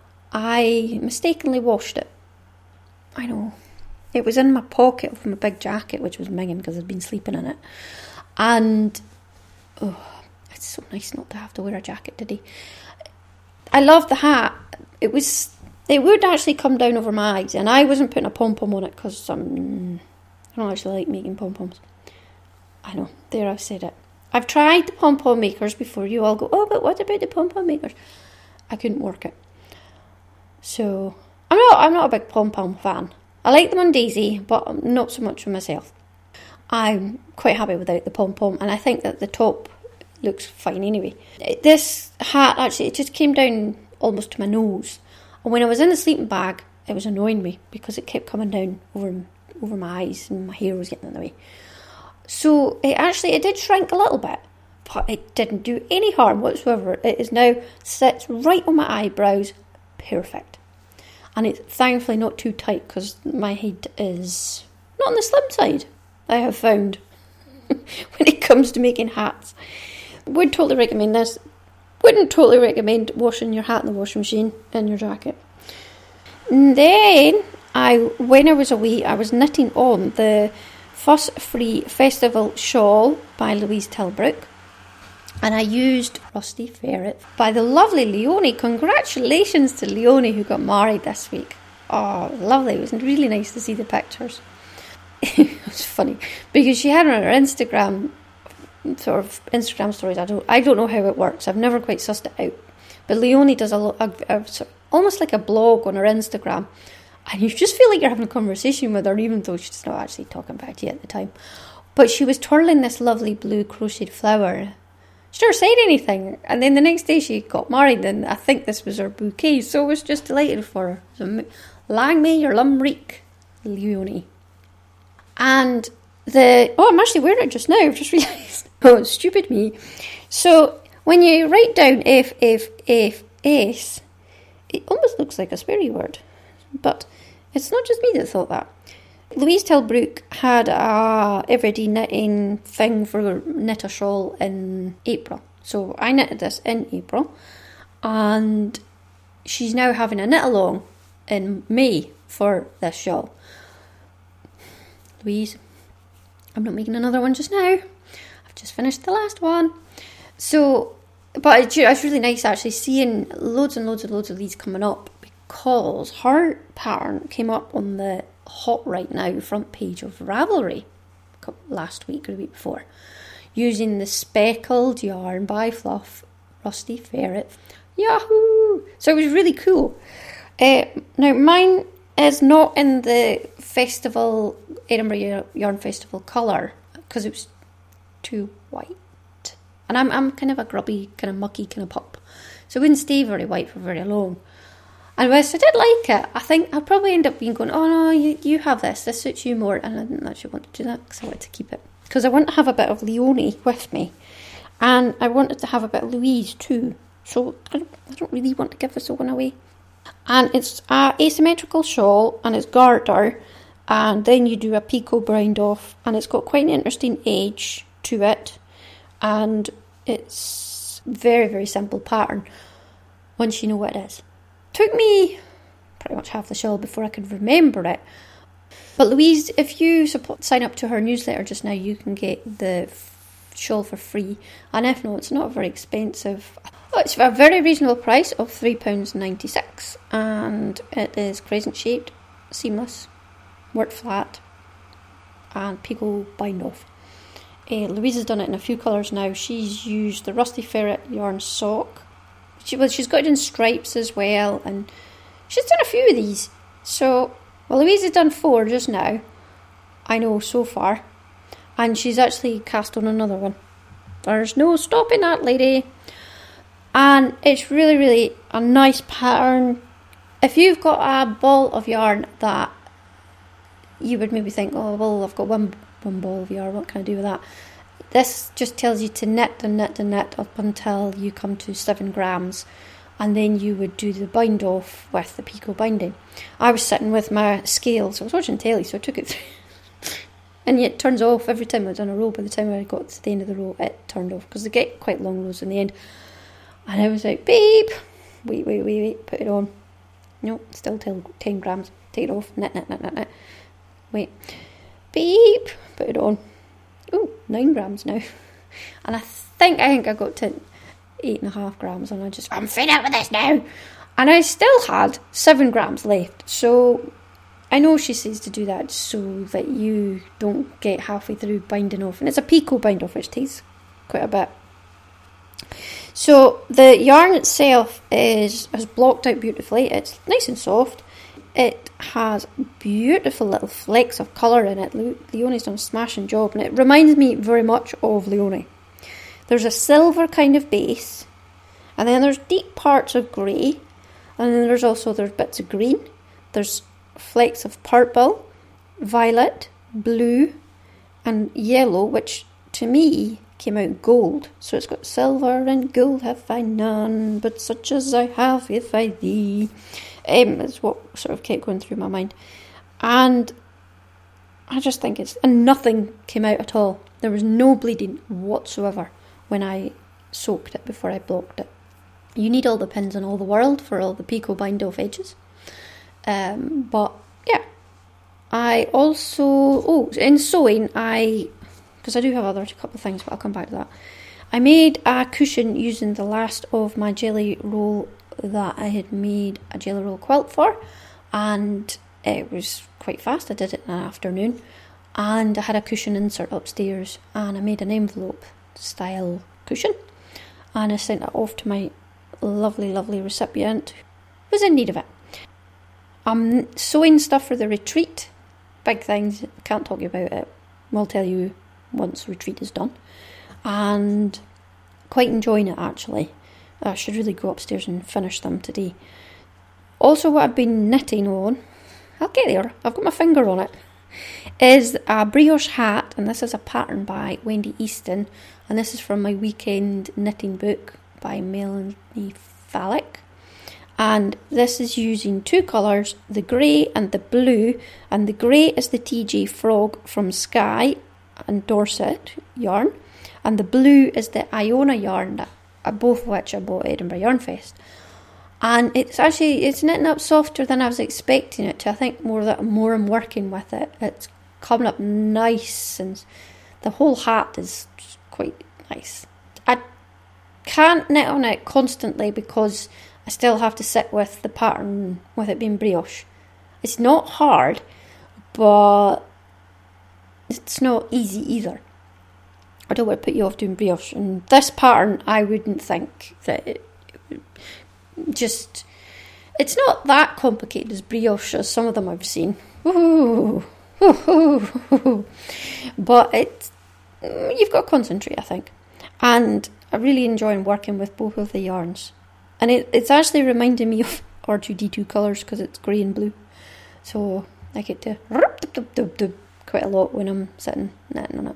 I mistakenly washed it. I know. It was in my pocket of my big jacket, which was minging because I'd been sleeping in it. And, oh, it's so nice not to have to wear a jacket today. I love the hat. It was, it would actually come down over my eyes, and I wasn't putting a pom-pom on it because um, I don't actually like making pom-poms. I know, there I've said it. I've tried the pom-pom makers before. You all go, oh, but what about the pom-pom makers? I couldn't work it. So, I'm not, I'm not a big pom-pom fan. I like them on Daisy, but not so much for myself. I'm quite happy without the pom-pom, and I think that the top looks fine anyway. This hat, actually, it just came down almost to my nose. And when I was in the sleeping bag, it was annoying me because it kept coming down over, over my eyes and my hair was getting in the way. So it actually, it did shrink a little bit, but it didn't do any harm whatsoever. It is now sits right on my eyebrows, perfect. And it's thankfully not too tight because my head is not on the slim side, I have found, when it comes to making hats. Would totally recommend this. Wouldn't totally recommend washing your hat in the washing machine and your jacket. And then, I, when I was away, I was knitting on the Fuss Free Festival Shawl by Louise Tilbrook. And I used Rusty Ferret by the lovely Leonie. Congratulations to Leonie, who got married this week. Oh, lovely. It was really nice to see the pictures. It was funny because she had on her Instagram, sort of Instagram stories. I don't, I don't know how it works. I've never quite sussed it out. But Leonie does a, a, a sort of, almost like a blog on her Instagram, and you just feel like you're having a conversation with her, even though she's not actually talking about you at the time. But she was twirling this lovely blue crocheted flower. She never said anything, and then the next day she got married, and I think this was her bouquet, so I was just delighted for her. So, lang may your lumreek, Leonie. And the, oh, I'm actually wearing it just now, I've just realised. Oh, stupid me. So, when you write down F F F S, it almost looks like a sweary word. But it's not just me that thought that. Louise Tilbrook had a everyday knitting thing for knit a shawl in April. So I knitted this in April, and she's now having a knit along in May for this shawl. Louise, I'm not making another one just now. I've just finished the last one. So, but it's really nice actually seeing loads and loads and loads of these coming up, because her pattern came up on the Hot Right Now front page of Ravelry last week or the week before, using the speckled yarn by Fluff, Rusty Ferret. Yahoo! So it was really cool. Uh, now mine is not in the festival, Edinburgh Yarn Festival colour, because it was too white. And I'm I'm kind of a grubby, kind of mucky kind of pup, so it wouldn't stay very white for very long. And whilst I did like it, I think I'll probably end up being going, oh no, you, you have this, this suits you more. And I didn't actually want to do that because I wanted to keep it. Because I want to have a bit of Leonie with me. And I wanted to have a bit of Louise too. So I don't, I don't really want to give this one away. And it's a asymmetrical shawl, and it's garter. And then you do a picot bind off. And it's got quite an interesting edge to it. And it's very, very simple pattern once you know what it is. Took me pretty much half the shawl before I could remember it. But Louise, if you support, sign up to her newsletter just now, you can get the f- shawl for free. And if not, it's not very expensive. Oh, it's a very reasonable price of three pounds ninety-six. And it is crescent shaped, seamless, worked flat, and picot bind off. Uh, Louise has done it in a few colours now. She's used the Rusty Ferret yarn sock. She, well, she's got it in stripes as well, and she's done a few of these. So, well, Louise has done four just now, I know so far, and she's actually cast on another one. There's no stopping that lady. And it's really, really a nice pattern. If you've got a ball of yarn that you would maybe think, oh, well, I've got one, one ball of yarn, what can I do with that? This just tells you to knit and knit and knit up until you come to seven grams, and then you would do the bind off with the picot binding. I was sitting with my scales, I was watching telly, so I took it through. And yet it turns off every time I've done a row. By the time I got to the end of the row, it turned off, because they get quite long rows in the end. And I was like, beep, wait, wait, wait, wait, put it on. No, still ten grams, take it off, knit, knit, knit, knit, knit. Wait, beep, put it on. Oh, nine grams now. And I think I think I got to eight and a half grams, and I just, I'm fed up with this now. And I still had seven grams left. So I know she says to do that so that you don't get halfway through binding off. And it's a picot bind off, which takes quite a bit. So the yarn itself is has blocked out beautifully. It's nice and soft. It has beautiful little flecks of colour in it. Le- Leonie's done a smashing job, and it reminds me very much of Leonie. There's a silver kind of base, and then there's deep parts of grey, and then there's also there's bits of green. There's flecks of purple, violet, blue, and yellow, which to me came out gold. So it's got silver and gold have I none, but such as I have if I thee. Um, it's what sort of kept going through my mind. And I just think it's... And nothing came out at all. There was no bleeding whatsoever when I soaked it before I blocked it. You need all the pins in all the world for all the picot bind off edges. Um, but, yeah. I also... Oh, in sewing, I... Because I do have other couple of things, but I'll come back to that. I made a cushion using the last of my jelly roll that I had made a jelly roll quilt for, and it was quite fast. I did it in an afternoon, and I had a cushion insert upstairs, and I made an envelope style cushion, and I sent it off to my lovely lovely recipient who was in need of it. I'm sewing stuff for the retreat, big things, can't talk about it, I'll tell you once retreat is done, and quite enjoying it actually. I should really go upstairs and finish them today. Also, what I've been knitting on, I'll get there, I've got my finger on it, is a brioche hat, and this is a pattern by Wendy Easton, and this is from my weekend knitting book by Melanie Fallick. And this is using two colours, the grey and the blue. And the grey is the T J Frog from Skye and Dorset yarn. And the blue is the Iona yarn, that, uh, both of which I bought at Edinburgh Yarn Fest. And it's actually, it's knitting up softer than I was expecting it to. I think more that more I'm working with it, it's coming up nice, and the whole hat is quite nice. I can't knit on it constantly because I still have to sit with the pattern with it being brioche. It's not hard, but it's not easy either. I don't want to put you off doing brioche. And this pattern, I wouldn't think that it, it just... It's not that complicated as brioche as some of them I've seen. Ooh, ooh, ooh, ooh. But it, you've got to concentrate, I think. And I really enjoy working with both of the yarns. And it, it's actually reminding me of R two D two colours because it's grey and blue. So I get to quite a lot when I'm sitting knitting on it.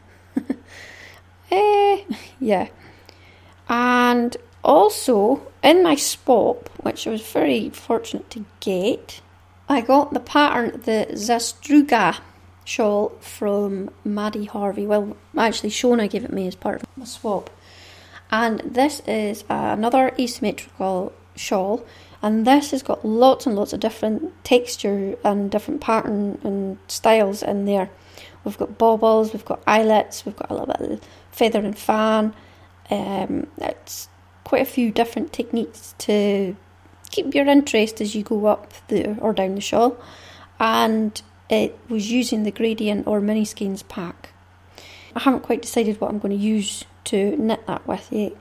eh, yeah. And also, in my swap, which I was very fortunate to get, I got the pattern, the Zastruga shawl from Maddie Harvey. Well, actually, Shona gave it me as part of my swap. And this is another asymmetrical shawl. And this has got lots and lots of different texture and different pattern and styles in there. We've got baubles, we've got eyelets, we've got a little bit of feather and fan. Um, it's quite a few different techniques to keep your interest as you go up the or down the shawl. And it was using the gradient or mini skeins pack. I haven't quite decided what I'm going to use to knit that with yet.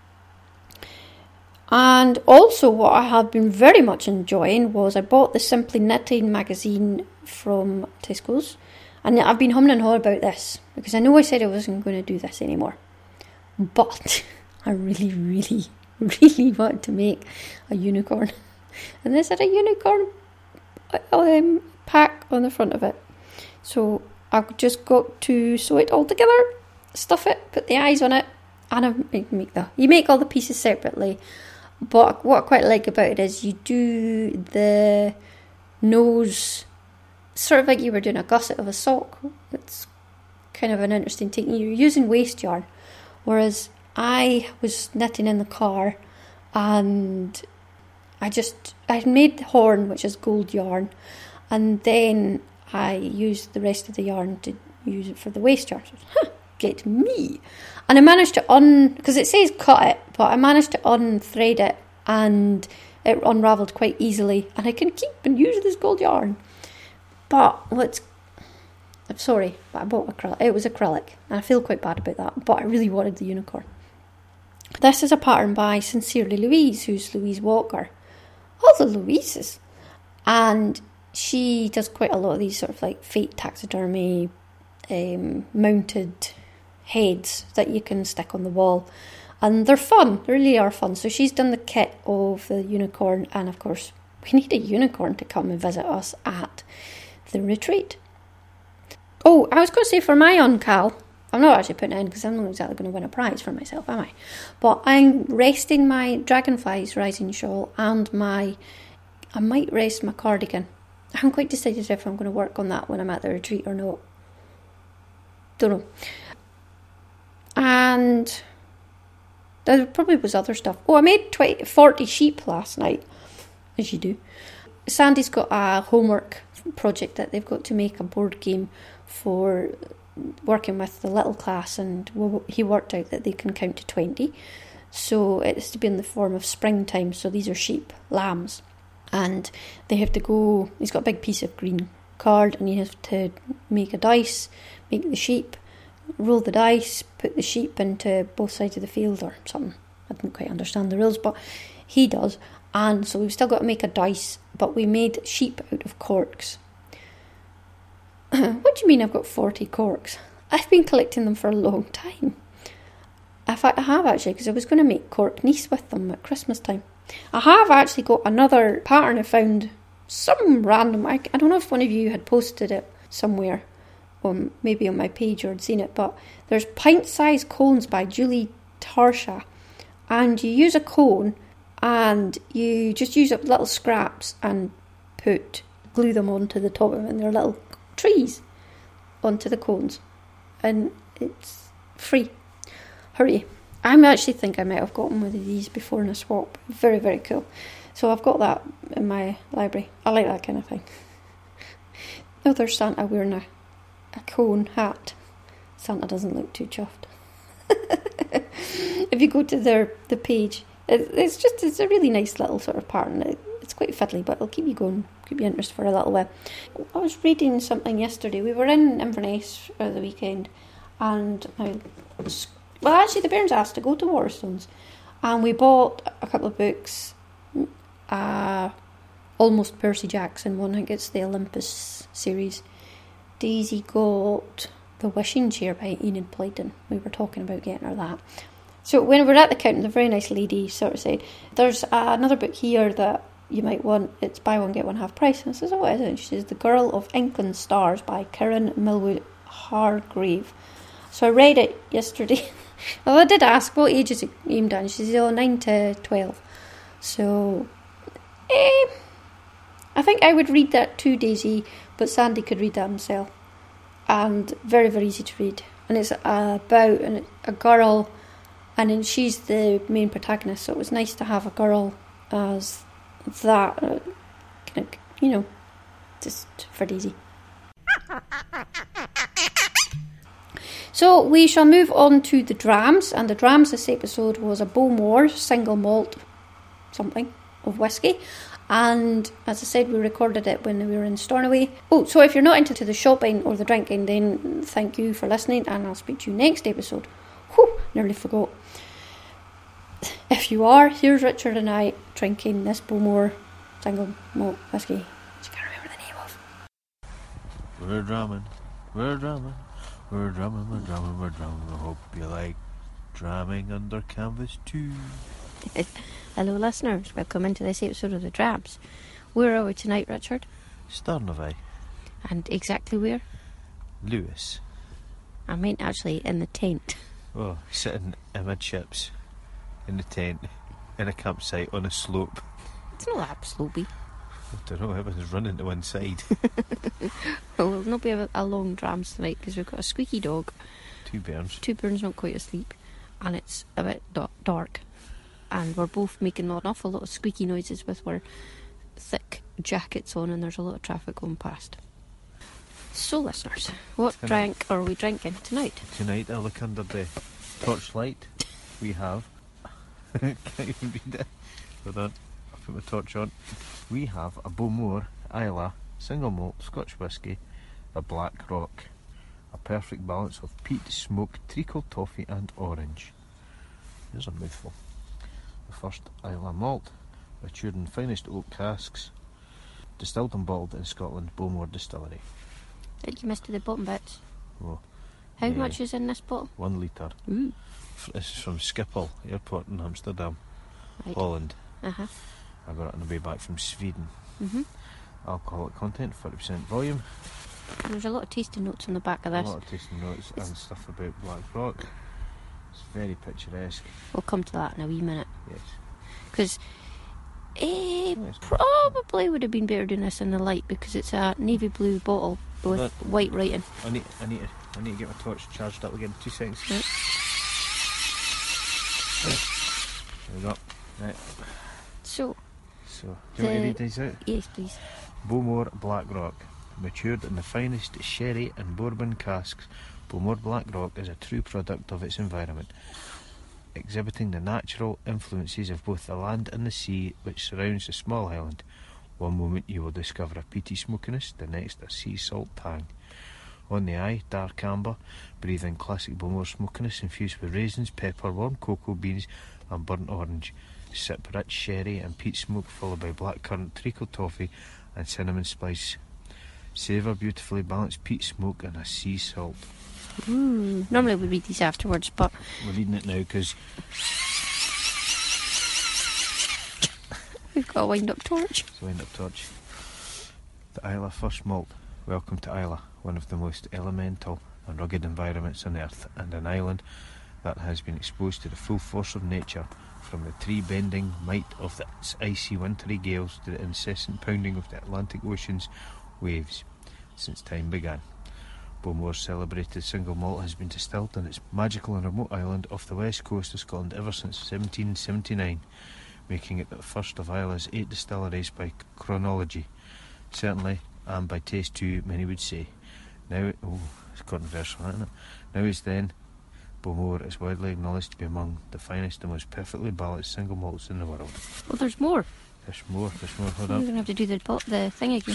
And also what I have been very much enjoying was I bought the Simply Knitting magazine from Tesco's, and I've been humming and hawing about this because I know I said I wasn't going to do this anymore, but I really really really wanted to make a unicorn, and this had a unicorn um, pack on the front of it, so I've just got to sew it all together, stuff it, put the eyes on it, and I make, make the you make all the pieces separately. But what I quite like about it is you do the nose sort of like you were doing a gusset of a sock. It's kind of an interesting technique. You're using waste yarn, whereas I was knitting in the car and I just I made the horn, which is gold yarn, and then I used the rest of the yarn to use it for the waste yarn. So, huh, get me. And I managed to un... because it says cut it, but I managed to unthread it and it unravelled quite easily. And I can keep and use this gold yarn. But what's... I'm sorry, but I bought acrylic. It was acrylic. And I feel quite bad about that. But I really wanted the unicorn. This is a pattern by Sincerely Louise, who's Louise Walker. All the Louises. And she does quite a lot of these sort of like fake taxidermy, um, mounted heads that you can stick on the wall, and they're fun, they really are fun. So she's done the kit of the unicorn, and of course we need a unicorn to come and visit us at the retreat. Oh, I was going to say for my uncal, I'm not actually putting it in because I'm not exactly going to win a prize for myself, am I? But I'm resting my Dragonflies Rising shawl and my I might rest my cardigan. I haven't quite decided if I'm going to work on that when I'm at the retreat or not. Don't know. And there probably was other stuff. Oh, I made twenty, forty sheep last night, as you do. Sandy's got a homework project that they've got to make a board game for working with the little class, and he worked out that they can count to twenty. So it's to be in the form of springtime. So these are sheep, lambs. And they have to go, he's got a big piece of green card, and you have to make a dice, make the sheep, roll the dice, put the sheep into both sides of the field or something. I didn't quite understand the rules, but he does. And so we've still got to make a dice, but we made sheep out of corks. What do you mean I've got forty corks? I've been collecting them for a long time. In fact, I have actually, because I was going to make cork niece with them at Christmas time. I have actually got another pattern I found, some random, I, I don't know if one of you had posted it somewhere, or maybe on my page or had seen it, but there's pint-sized cones by Julie Tarsha, and you use a cone and you just use up little scraps and put glue them onto the top of them, and they're little trees onto the cones, and it's free. Hurry. I actually think I might have gotten one of these before in a swap. Very, very cool. So I've got that in my library. I like that kind of thing. Oh, there's Santa wearing a, a cone hat. Santa doesn't look too chuffed. If you go to their the page, it, it's just it's a really nice little sort of pattern. It, it's quite fiddly, but it'll keep you going, keep you interested for a little while. I was reading something yesterday. We were in Inverness for the weekend, and I, well, actually, the parents asked to go to Waterstones, and we bought a couple of books. Uh, almost Percy Jackson one. I think it's the Olympus series. Daisy got The Wishing Chair by Enid Blyton. We were talking about getting her that. So when we were at the counter, the very nice lady sort of said, "There's uh, another book here that you might want. It's buy one get one half price." And I says, "Oh, what is it?" And she says, "The Girl of Inkland Stars" by Karen Millwood Hargrave. So I read it yesterday. Well, I did ask what age is it aimed at. She says, "Oh, nine to twelve." So, eh, I think I would read that to Daisy, but Sandy could read that himself. And very, very easy to read. And it's about an, a girl, and then she's the main protagonist, so it was nice to have a girl as that, uh, kind of, you know, just for Daisy. So we shall move on to the drams, and the drams this episode was a Bowmore single malt something of whiskey, and as I said, we recorded it when we were in Stornoway. Oh, so if you're not into the shopping or the drinking, then thank you for listening, and I'll speak to you next episode. Whew, nearly forgot. If you are, here's Richard and I drinking this Bowmore single malt whiskey, which I can't remember the name of. We're drumming, we're drumming, we're drumming, we're drumming, we're drumming. I hope you like drumming under canvas too. Hello listeners, welcome into this episode of The Drabs. Where are we tonight, Richard? Stornoway. And exactly where? Lewis. I meant actually in the tent. Oh, sitting amidships in the tent in a campsite on a slope. It's not that slopey. I don't know, everyone's running to one side. Well, we'll not be a, a long drams tonight because we've got a squeaky dog. Two bairns. Two bairns not quite asleep, and it's a bit da- dark. And we're both making an awful lot of squeaky noises with our thick jackets on, and there's a lot of traffic going past. So, listeners, what tonight. drink are we drinking tonight? Tonight, I look under the torchlight. We have... Can't even read it. Hold on, I'll put my torch on. We have a Bowmore Islay single malt Scotch whisky, a Black Rock. A perfect balance of peat, smoke, treacle, toffee and orange. Here's a mouthful. The first Islay malt, matured in finest oak casks, distilled and bottled in Scotland, Bowmore Distillery. I think you missed the bottom bits. Oh, How yeah. much is in this bottle? One litre. Ooh. This is from Schiphol Airport in Amsterdam, Right. Holland. Uh-huh. I got it on the way back from Sweden. Mm-hmm. Alcoholic content, forty percent volume. There's a lot of tasting notes on the back of A this. lot of tasting notes and stuff about Black Rock. It's very picturesque. We'll come to that in a wee minute. Yes. Because it Yes. probably would have been better doing this in the light because it's a navy blue bottle with But- white writing. I need, I need, to, I need to get my torch charged up again. Two seconds. Right. There we go. Right. So, So, do you want me to The- read these out? yes, please. Bowmore Black Rock. Matured in the finest sherry and bourbon casks, Bowmore Black Rock is a true product of its environment, exhibiting the natural influences of both the land and the sea which surrounds the small island. One moment you will discover a peaty smokiness, the next a sea salt tang. On the eye, dark amber, breathing classic Bowmore smokiness infused with raisins, pepper, warm cocoa beans and burnt orange. Sip rich sherry and peat smoke followed by blackcurrant, treacle toffee and cinnamon spice. Savour beautifully balanced peat smoke and a sea salt. Ooh. Normally we read these afterwards, but We're reading it now because we've got a wind-up torch. it's a wind-up torch. The Islay First Malt. Welcome to Islay, one of the most elemental and rugged environments on earth, and an island that has been exposed to the full force of nature from the tree-bending might of the icy wintry gales to the incessant pounding of the Atlantic Ocean's waves since time began. Bowmore's celebrated single malt has been distilled on its magical and remote island off the west coast of Scotland ever since seventeen seventy-nine, making it the first of Isla's eight distilleries by chronology, certainly, and by taste too, many would say. Now, oh, it's controversial, isn't it? Now as then, Bowmore is widely acknowledged to be among the finest and most perfectly balanced single malts in the world. Well, there's more. There's more, there's more, hold We're up. going to have to do the, bo- the thing again.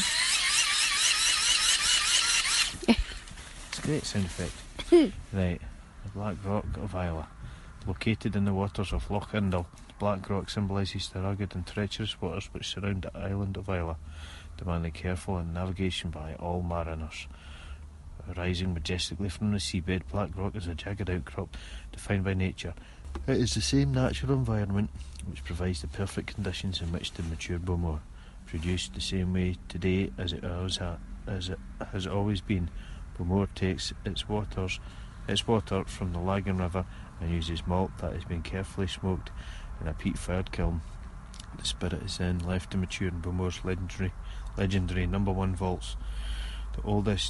It's a great sound effect. Right, the Black Rock of Islay. Located in the waters of Loch Indel, Black Rock symbolises the rugged and treacherous waters which surround the island of Islay, demanding careful navigation by all mariners. Rising majestically from the seabed, Black Rock is a jagged outcrop defined by nature. It is the same natural environment which provides the perfect conditions in which to mature Bowmore, produced the same way today as it always ha- as it has always been. Bowmore takes its waters, its water from the Lagan River and uses malt that has been carefully smoked in a peat-fired kiln. The spirit is then left to mature in Bowmore's legendary, legendary number one vaults, the oldest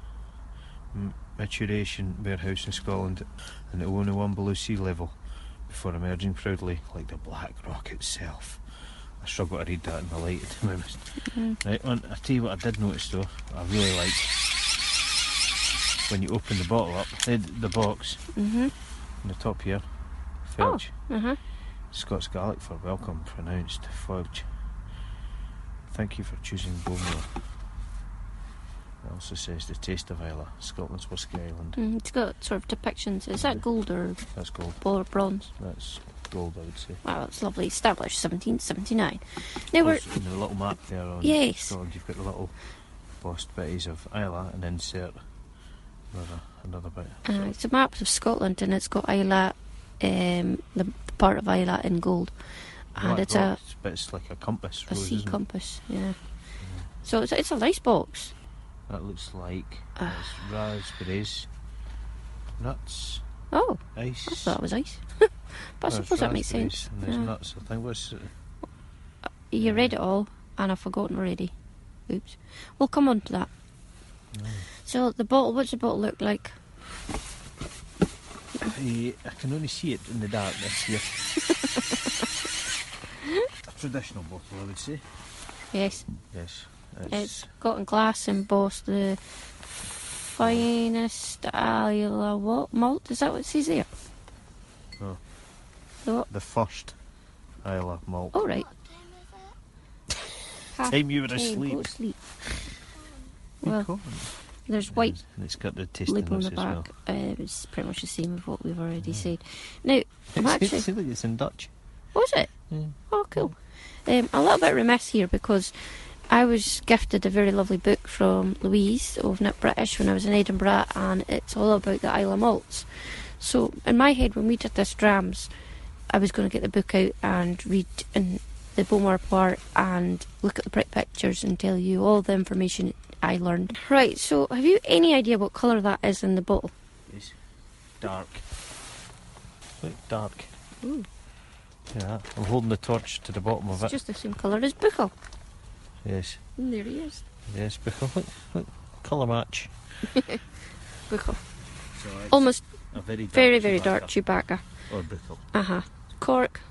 m- maturation warehouse in Scotland and the only one below sea level, before emerging proudly like the Black Rock itself. I struggle to read that in the light, to be honest. Mm. Right, on, I tell you what I did notice though, I really like when you open the bottle up, the, the box, Mm-hmm. on the top here, Felch. Oh, uh-huh. Scots Gaelic for welcome, pronounced Felch. Thank you for choosing Bowmore. It also says the taste of Islay, Scotland's whisky island. Mm, it's got sort of depictions. Is that gold or That's gold. or bronze? That's gold, I would say. Wow, it's lovely. Established seventeen seventy-nine. Now we're... There's the little map there on Yes. Scotland, you've got the little bossed bitties of Islay and insert another, another bit. Uh, it's a map of Scotland and it's got Islay, um, the, the part of Islay in gold. And Black it's Rock, a, but it's like a compass a rose, sea isn't it? compass, yeah. So it's, it's a nice box. That looks like Ah. it's raspberries, nuts, Oh, ice. I thought it was ice. But I There's suppose that makes raspberries sense. And there's Yeah. nuts. I think what's it? You read it all and I've forgotten already. Oops. We'll come on to that. No. So the bottle, what's the bottle look like? Eh, I can only see it in the darkness here. A traditional bottle, I would say. Yes. Yes. It's got in glass embossed the finest Islay what malt. Is that what it says there? No. The what? The first Islay malt. Oh, right. Half Time you were time, asleep. Go to sleep. You Well, can't. there's white And it's got the tasting label on notes the as well. back. Uh, it's pretty much the same as what we've already said. Now, I'm It actually... seems like it's in Dutch. Was it? Yeah. Oh, cool. Um, a little bit remiss here because I was gifted a very lovely book from Louise of Knit British when I was in Edinburgh, and it's all about the Islay malts. So in my head, when we did this drams, I was going to get the book out and read in the Bowmore part and look at the print pictures and tell you all the information I learned. Right, so have you any idea what colour that is in the bottle? It's dark. Look, dark. Ooh. Yeah, I'm holding the torch to the bottom of It's it. just the same colour as Buchel. Yes, And there he is. yes, because look, look, colour match. Buchel. So it's Almost a very dark very, very Chewbacca. dark Chewbacca. Or Buchel. Uh-huh. Cork.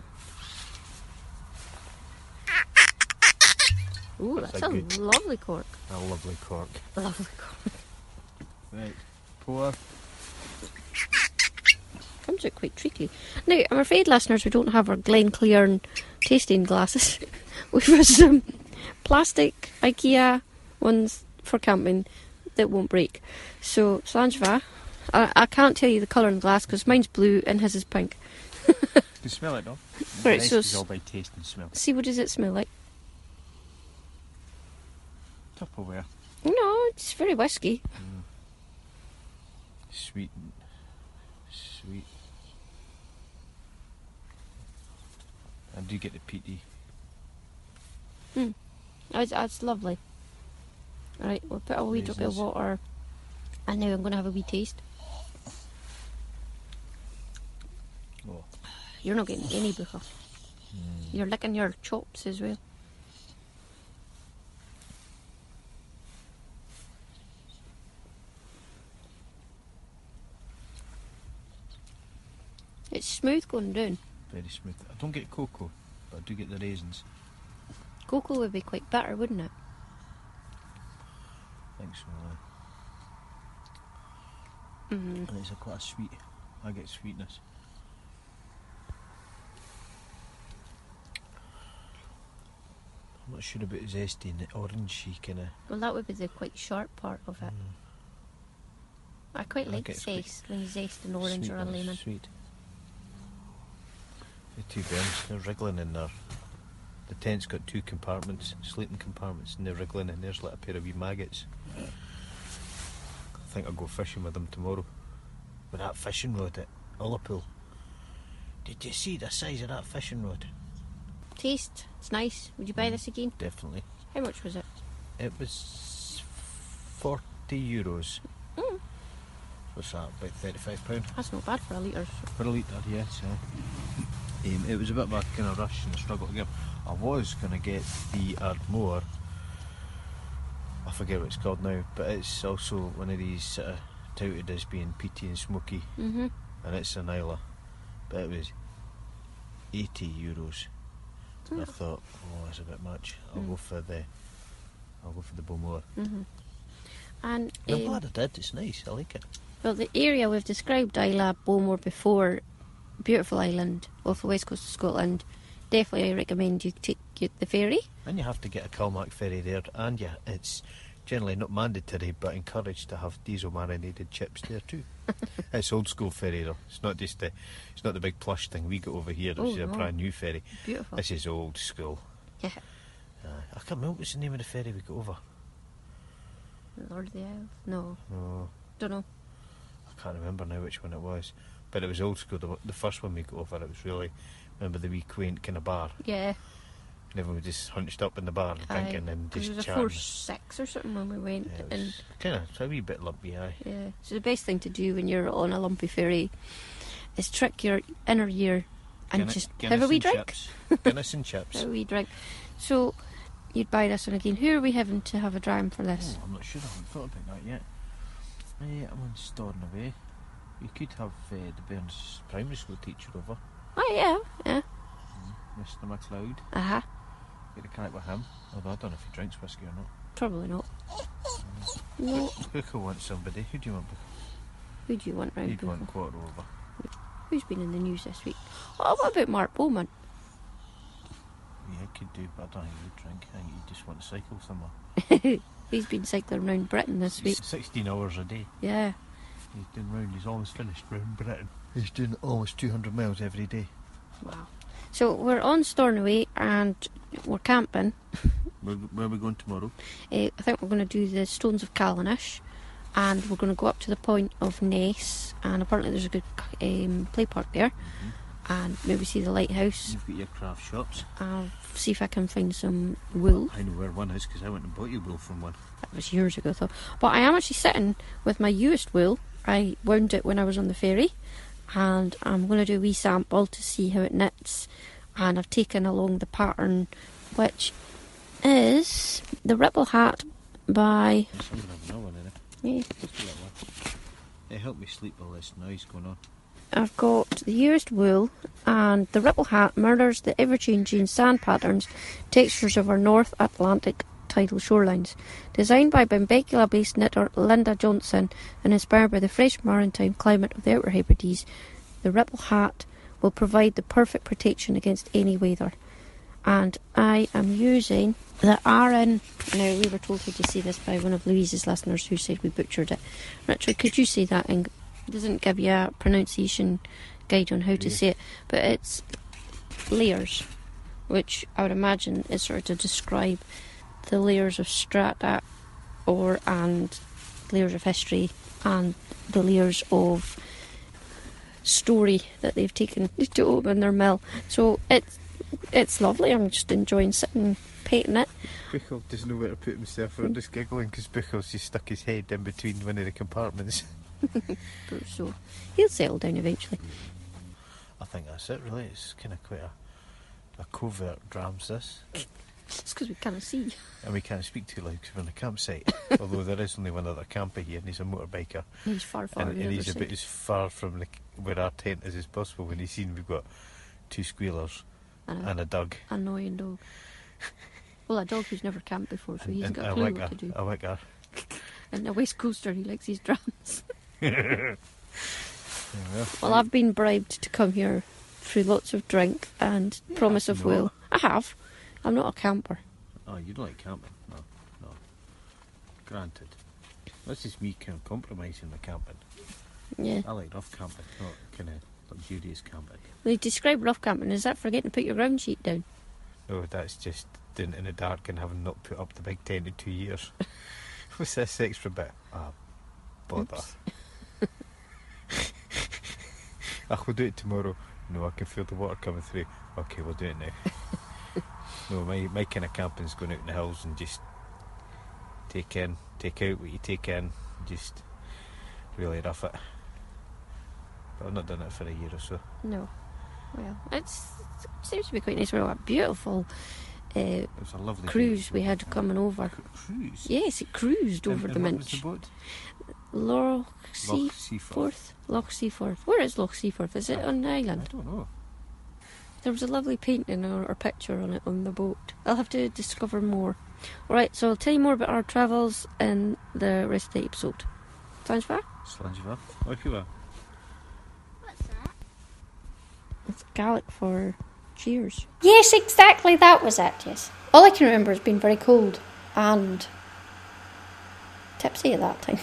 Ooh, That's that's a a good- lovely cork. A lovely cork. A lovely cork. Right, pour. Comes out quite treacly. Now, I'm afraid, listeners, we don't have our Glenclearn tasting glasses. We've got some plastic IKEA ones for camping that won't break. So, Slangeva, I, I can't tell you the colour in the glass because mine's blue and his is pink. You smell it, though. Right, the rest so is s- all by taste and smell. See, what does it smell like? Tupperware. No, it's very whisky. Sweet. Sweet. I do get the peaty. That's, that's lovely. Alright, we'll put a wee drop of Raisins. water. And now I'm going to have a wee taste. Oh, You're not getting any bucha. You're licking your chops as well. It's smooth going down. Very smooth. I don't get cocoa, but I do get the raisins. Cocoa would be quite bitter, wouldn't it? I think so. Aye. Mm-hmm. And it's a quite a sweet. I get sweetness. I'm not sure about zesty and the orangey kind of. Well, that would be the quite sharp part of it. I quite I like get sweet- zest, when you zest an orange sweet or a and it's lemon. Sweet. The two burns, they're wriggling in there. The tent's got two compartments, sleeping compartments, and they're wriggling in there's like a pair of wee maggots. I think I'll go fishing with them tomorrow. With that fishing rod at Ullapool. Did you see the size of that fishing rod? Taste, it's nice. Would you buy this again? Definitely. How much was it? It was forty euros. Mm, What's that, about thirty-five pounds? that's not bad for a litre. Per litre, yes. Uh, um, it was a bit of a kind of rush and a struggle to get. I was going to get the Ardmore. I forget what it's called now, but it's also one of these uh, touted as being peaty and smoky, Mm-hmm. and it's an Isla. But it was eighty euros. And I thought, oh, that's a bit much. I'll Mm. go for the. I'll go for the Bowmore. Mm-hmm. And I'm um, glad I did. It's nice. I like it. well, the area we've described, Isla Bowmore, before, beautiful island off the west coast of Scotland. Definitely, I recommend you take you the ferry. And you have to get a Calmac ferry there, and yeah, it's generally not mandatory, but encouraged to have diesel marinated chips there too. It's old school ferry though. It's not just the, it's not the big plush thing we got over here. This Oh, is a no. brand new ferry. Beautiful. This is old school. Yeah. Uh, I can't remember what's the name of the ferry we got over. Lord of the Isles? No, No, don't know. I can't remember now which one it was, but it was old school. The, the first one we got over, it was really, remember the wee quaint kind of bar, Yeah. and everyone was just hunched up in the bar drinking Aye. and 'Cause just it was a chatting. four six or something when we went, Yeah, it and was kind of a wee bit lumpy, aye. yeah. So the best thing to do when you're on a lumpy ferry is trick your inner ear and Guinness- just Guinness have a wee and drink. chips. Guinness and chips. Have a wee drink. So you'd buy this one again. Who are we having to have a dram for this? Oh, I'm not sure. I haven't thought about that yet. Eh, I'm on Stornoway. We could have uh, the Burns Primary School teacher over, Oh yeah, yeah. Mister MacLeod. Uh huh. Get a crack with him. Although I don't know if he drinks whiskey or not. Probably not. No. Buchel wants somebody. Who do you want? Buchel? Who do you want round He'd want Buchel? quarter over. Who's been in the news this week? Oh, what about Mark Bowman? Yeah, I could do, but I don't think he'd drink. I think he'd just want to cycle somewhere. He's been cycling around Britain this week. He's sixteen hours a day. Yeah. He's doing round. He's almost finished round Britain. He's doing almost two hundred miles every day. Wow. So we're on Stornoway and we're camping. Where, where are we going tomorrow? Uh, I think we're going to do the Stones of Callanish, and we're going to go up to the point of Ness, and apparently there's a good um, play park there, and maybe see the lighthouse. You've got your craft shops. I'll see if I can find some wool. I know where one is because I went and bought you wool from one. That was years ago though. But I am actually sitting with my used wool. I wound it when I was on the ferry, and I'm going to do a wee sample to see how it knits, and I've taken along the pattern, which is the Ripple Hat by... Yes, I'm going to have another one in it. Yeah. Just a little one. It helped me sleep all this noise going on. I've got the used wool, and the Ripple Hat mirrors the ever-changing sand patterns, textures of our North Atlantic tidal shorelines. Designed by Benbecula-based knitter Linda Johnson and inspired by the fresh maritime climate of the Outer Hebrides, the Ripple Hat will provide the perfect protection against any weather. And I am using the R N. Now, we were told how to say this by one of Louise's listeners who said we butchered it. Richard, could you say that? And it doesn't give you a pronunciation guide on how to Yeah. say it, but it's layers, which I would imagine is sort of to describe the layers of strata or and layers of history and the layers of story that they've taken to open their mill. So it's it's lovely. I'm just enjoying sitting painting it. Buchel doesn't know where to put himself. We're just giggling because Buchel's just stuck his head in between one of the compartments. So he'll settle down eventually. I think that's it, really. It's kind of quite a, a covert drams, this. It's because we can't see. And we can't speak too loud because we're in a campsite. Although there is only one other camper here, and he's a motorbiker. He's far, far and, on the and other he's side. about as far from the, where our tent is as possible when he's seen we've got two squealers and a, and a dog. Annoying dog. Well, a dog who's never camped before, so and, he hasn't and got a a clue wicker, what to do. a wicker. And a West Coaster, he likes his drums. Yeah. Well, I've been bribed to come here through lots of drink and Yeah, promise of no. will. I have. I'm not a camper. Oh, you don't like camping? No, no. Granted. This is me kind of compromising the camping. Yeah. I like rough camping, not kind of luxurious camping. They describe rough camping. Is that forgetting to put your ground sheet down? No, that's just doing it in the dark and having not put up the big tent in two years. What's this extra bit? Ah, bother. Ah, we'll do it tomorrow. No, I can feel the water coming through. Okay, we'll do it now. No, my, my kind of camping's going out in the hills and just take in, take out what you take in, just really rough it. But I've not done it for a year or so. No. Well, it's, it seems to be quite nice. We're on a beautiful uh, It was a lovely cruise day. we had coming over. Cruise? Yes, it cruised over and, the and what was Minch. the boat? Loch Loch Seaforth. Seaforth. Loch Seaforth. Where is Loch Seaforth? Is it on the I island? don't know. There was a lovely painting or, or picture on it on the boat. I'll have to discover more. Alright, so I'll tell you more about our travels in the rest of the episode. Sounds fair? Slangever. What you are? What's that? It's Gaelic for cheers. Yes, exactly, that was it, yes. All I can remember is being very cold and tipsy at that time.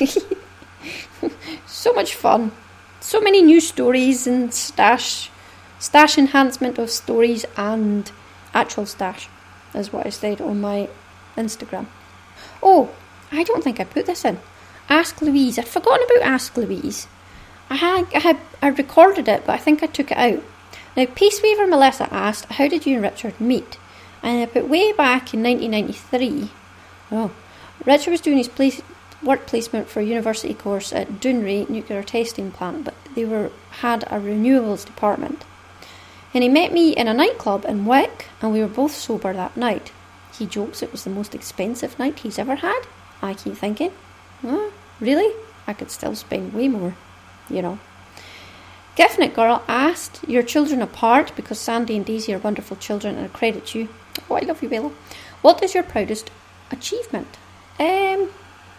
So much fun. So many new stories and stash stash enhancement of stories and actual stash is what I said on my Instagram. Oh, I don't think I put this in. Ask Louise. I'd forgotten about Ask Louise. I had, I had I recorded it, but I think I took it out. Now, Peace Weaver Melissa asked, how did you and Richard meet? And I put way back in nineteen ninety-three. Oh, Richard was doing his place, work placement for a university course at Dounreay Nuclear Testing Plant, but they were had a renewables department. And he met me in a nightclub in Wick, and we were both sober that night. He jokes it was the most expensive night he's ever had. I keep thinking, oh, really? I could still spend way more, you know. Giffnet Girl asked, your children apart, because Sandy and Daisy are wonderful children and I credit you. Oh, I love you, Bella. What is your proudest achievement? Um,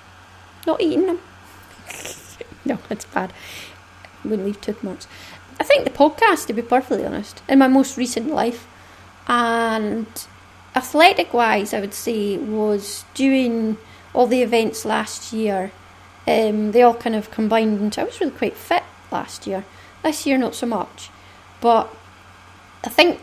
not eating them. No, that's bad. Wouldn't leave tooth marks. I think the podcast, to be perfectly honest, in my most recent life. And athletic-wise, I would say, was doing all the events last year. Um, they all kind of combined into, I was really quite fit last year. This year, not so much. But I think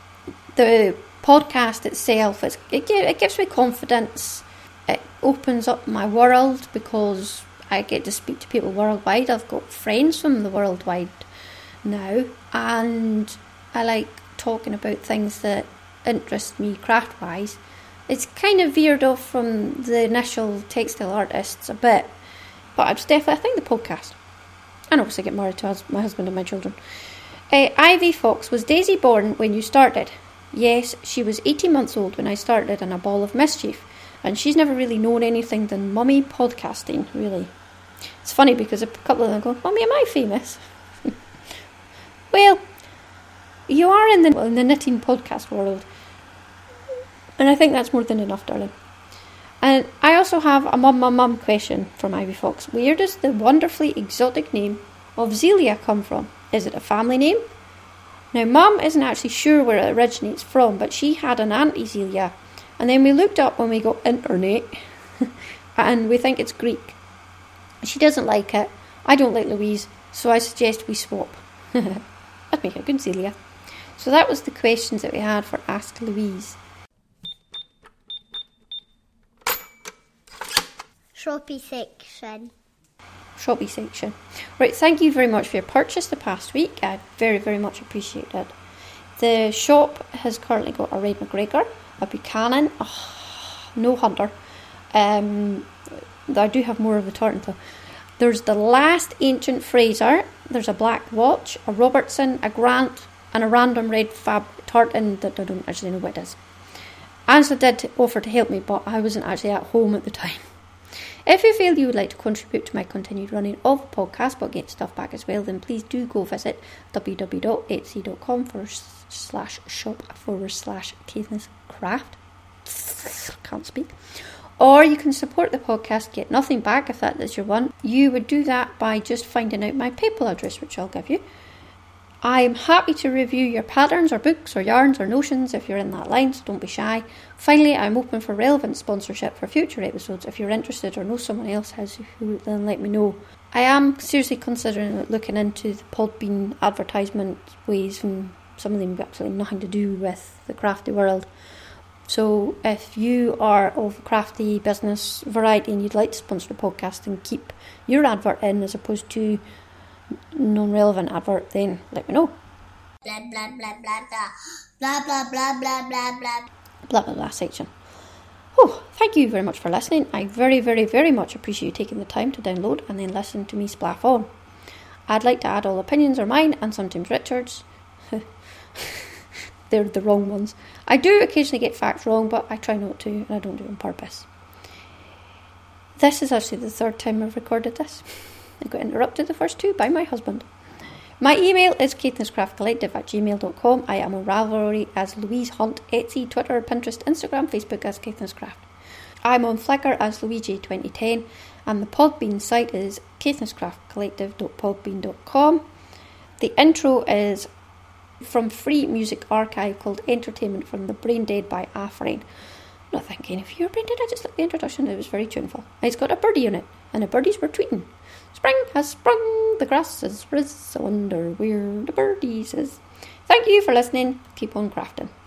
the podcast itself, it's, it, it gives me confidence. It opens up my world because I get to speak to people worldwide. I've got friends from the worldwide now, and I like talking about things that interest me craft-wise. It's kind of veered off from the initial textile artists a bit, but it's definitely, I think, the podcast. And obviously get married to my husband and my children. Uh, Ivy Fox, was Daisy born when you started? Yes, she was eighteen months old when I started in a ball of mischief, and she's never really known anything than mummy podcasting, really. It's funny because a couple of them go, Mummy, am I famous? Well, you are in the, in the knitting podcast world, and I think that's more than enough, darling. And I also have a mum mum mum question from Ivy Fox. Where does the wonderfully exotic name of Zelia come from? Is it a family name? Now, Mum isn't actually sure where it originates from, but she had an auntie Zelia, and then we looked up when we got internet, and we think it's Greek. She doesn't like it. I don't like Louise, so I suggest we swap. That'd make a good Zelia. So that was the questions that we had for Ask Louise. Shoppy section. Shoppy section. Right, thank you very much for your purchase the past week. I very, very much appreciate it. The shop has currently got a Red McGregor, a Buchanan, oh, no Hunter. Um, I do have more of the Tartan. There's the last Ancient Fraser, There's a black watch, a Robertson, a Grant, and a random red fab tartan that I don't actually know what it is. Angela did offer to help me, but I wasn't actually at home at the time. If you feel you would like to contribute to my continued running of the podcast but get stuff back as well, then please do go visit www.etsy.com forward slash shop forward slash Caithness Craft. Can't speak. Or you can support the podcast, get nothing back if that is your one. You would do that by just finding out my PayPal address, which I'll give you. I am happy to review your patterns or books or yarns or notions if you're in that line, so don't be shy. Finally, I'm open for relevant sponsorship for future episodes. If you're interested or know someone else has, who, then let me know. I am seriously considering looking into the Podbean advertisement ways, and some of them have absolutely nothing to do with the crafty world. So if you are of crafty business variety and you'd like to sponsor the podcast and keep your advert in as opposed to non-relevant advert, then let me know. Blah, blah, blah, blah, blah. Blah, blah, blah, blah, blah, blah. Blah, blah, blah section. Oh, thank you very much for listening. I very, very, very much appreciate you taking the time to download and then listen to me splaff on. I'd like to add all opinions are mine and sometimes Richard's. They're the wrong ones. I do occasionally get facts wrong, but I try not to, and I don't do it on purpose. This is actually the third time I've recorded this. I got interrupted the first two by my husband. My email is caithnesscraftcollective at gmail dot com. I am on Ravelry as Louise Hunt, Etsy, Twitter, Pinterest, Instagram, Facebook as Caithnesscraft. I'm on Flickr as Luigi twenty ten, and the Podbean site is caithnesscraftcollective dot podbean dot com. The intro is from free music archive called Entertainment from the Brain Dead by Afrain. Not thinking, if you're brain dead, I just like the introduction, it was very tuneful. It's got a birdie in it, and the birdies were tweeting. Spring has sprung, the grass has riz, I wonder where the birdies is. Thank you for listening, keep on crafting.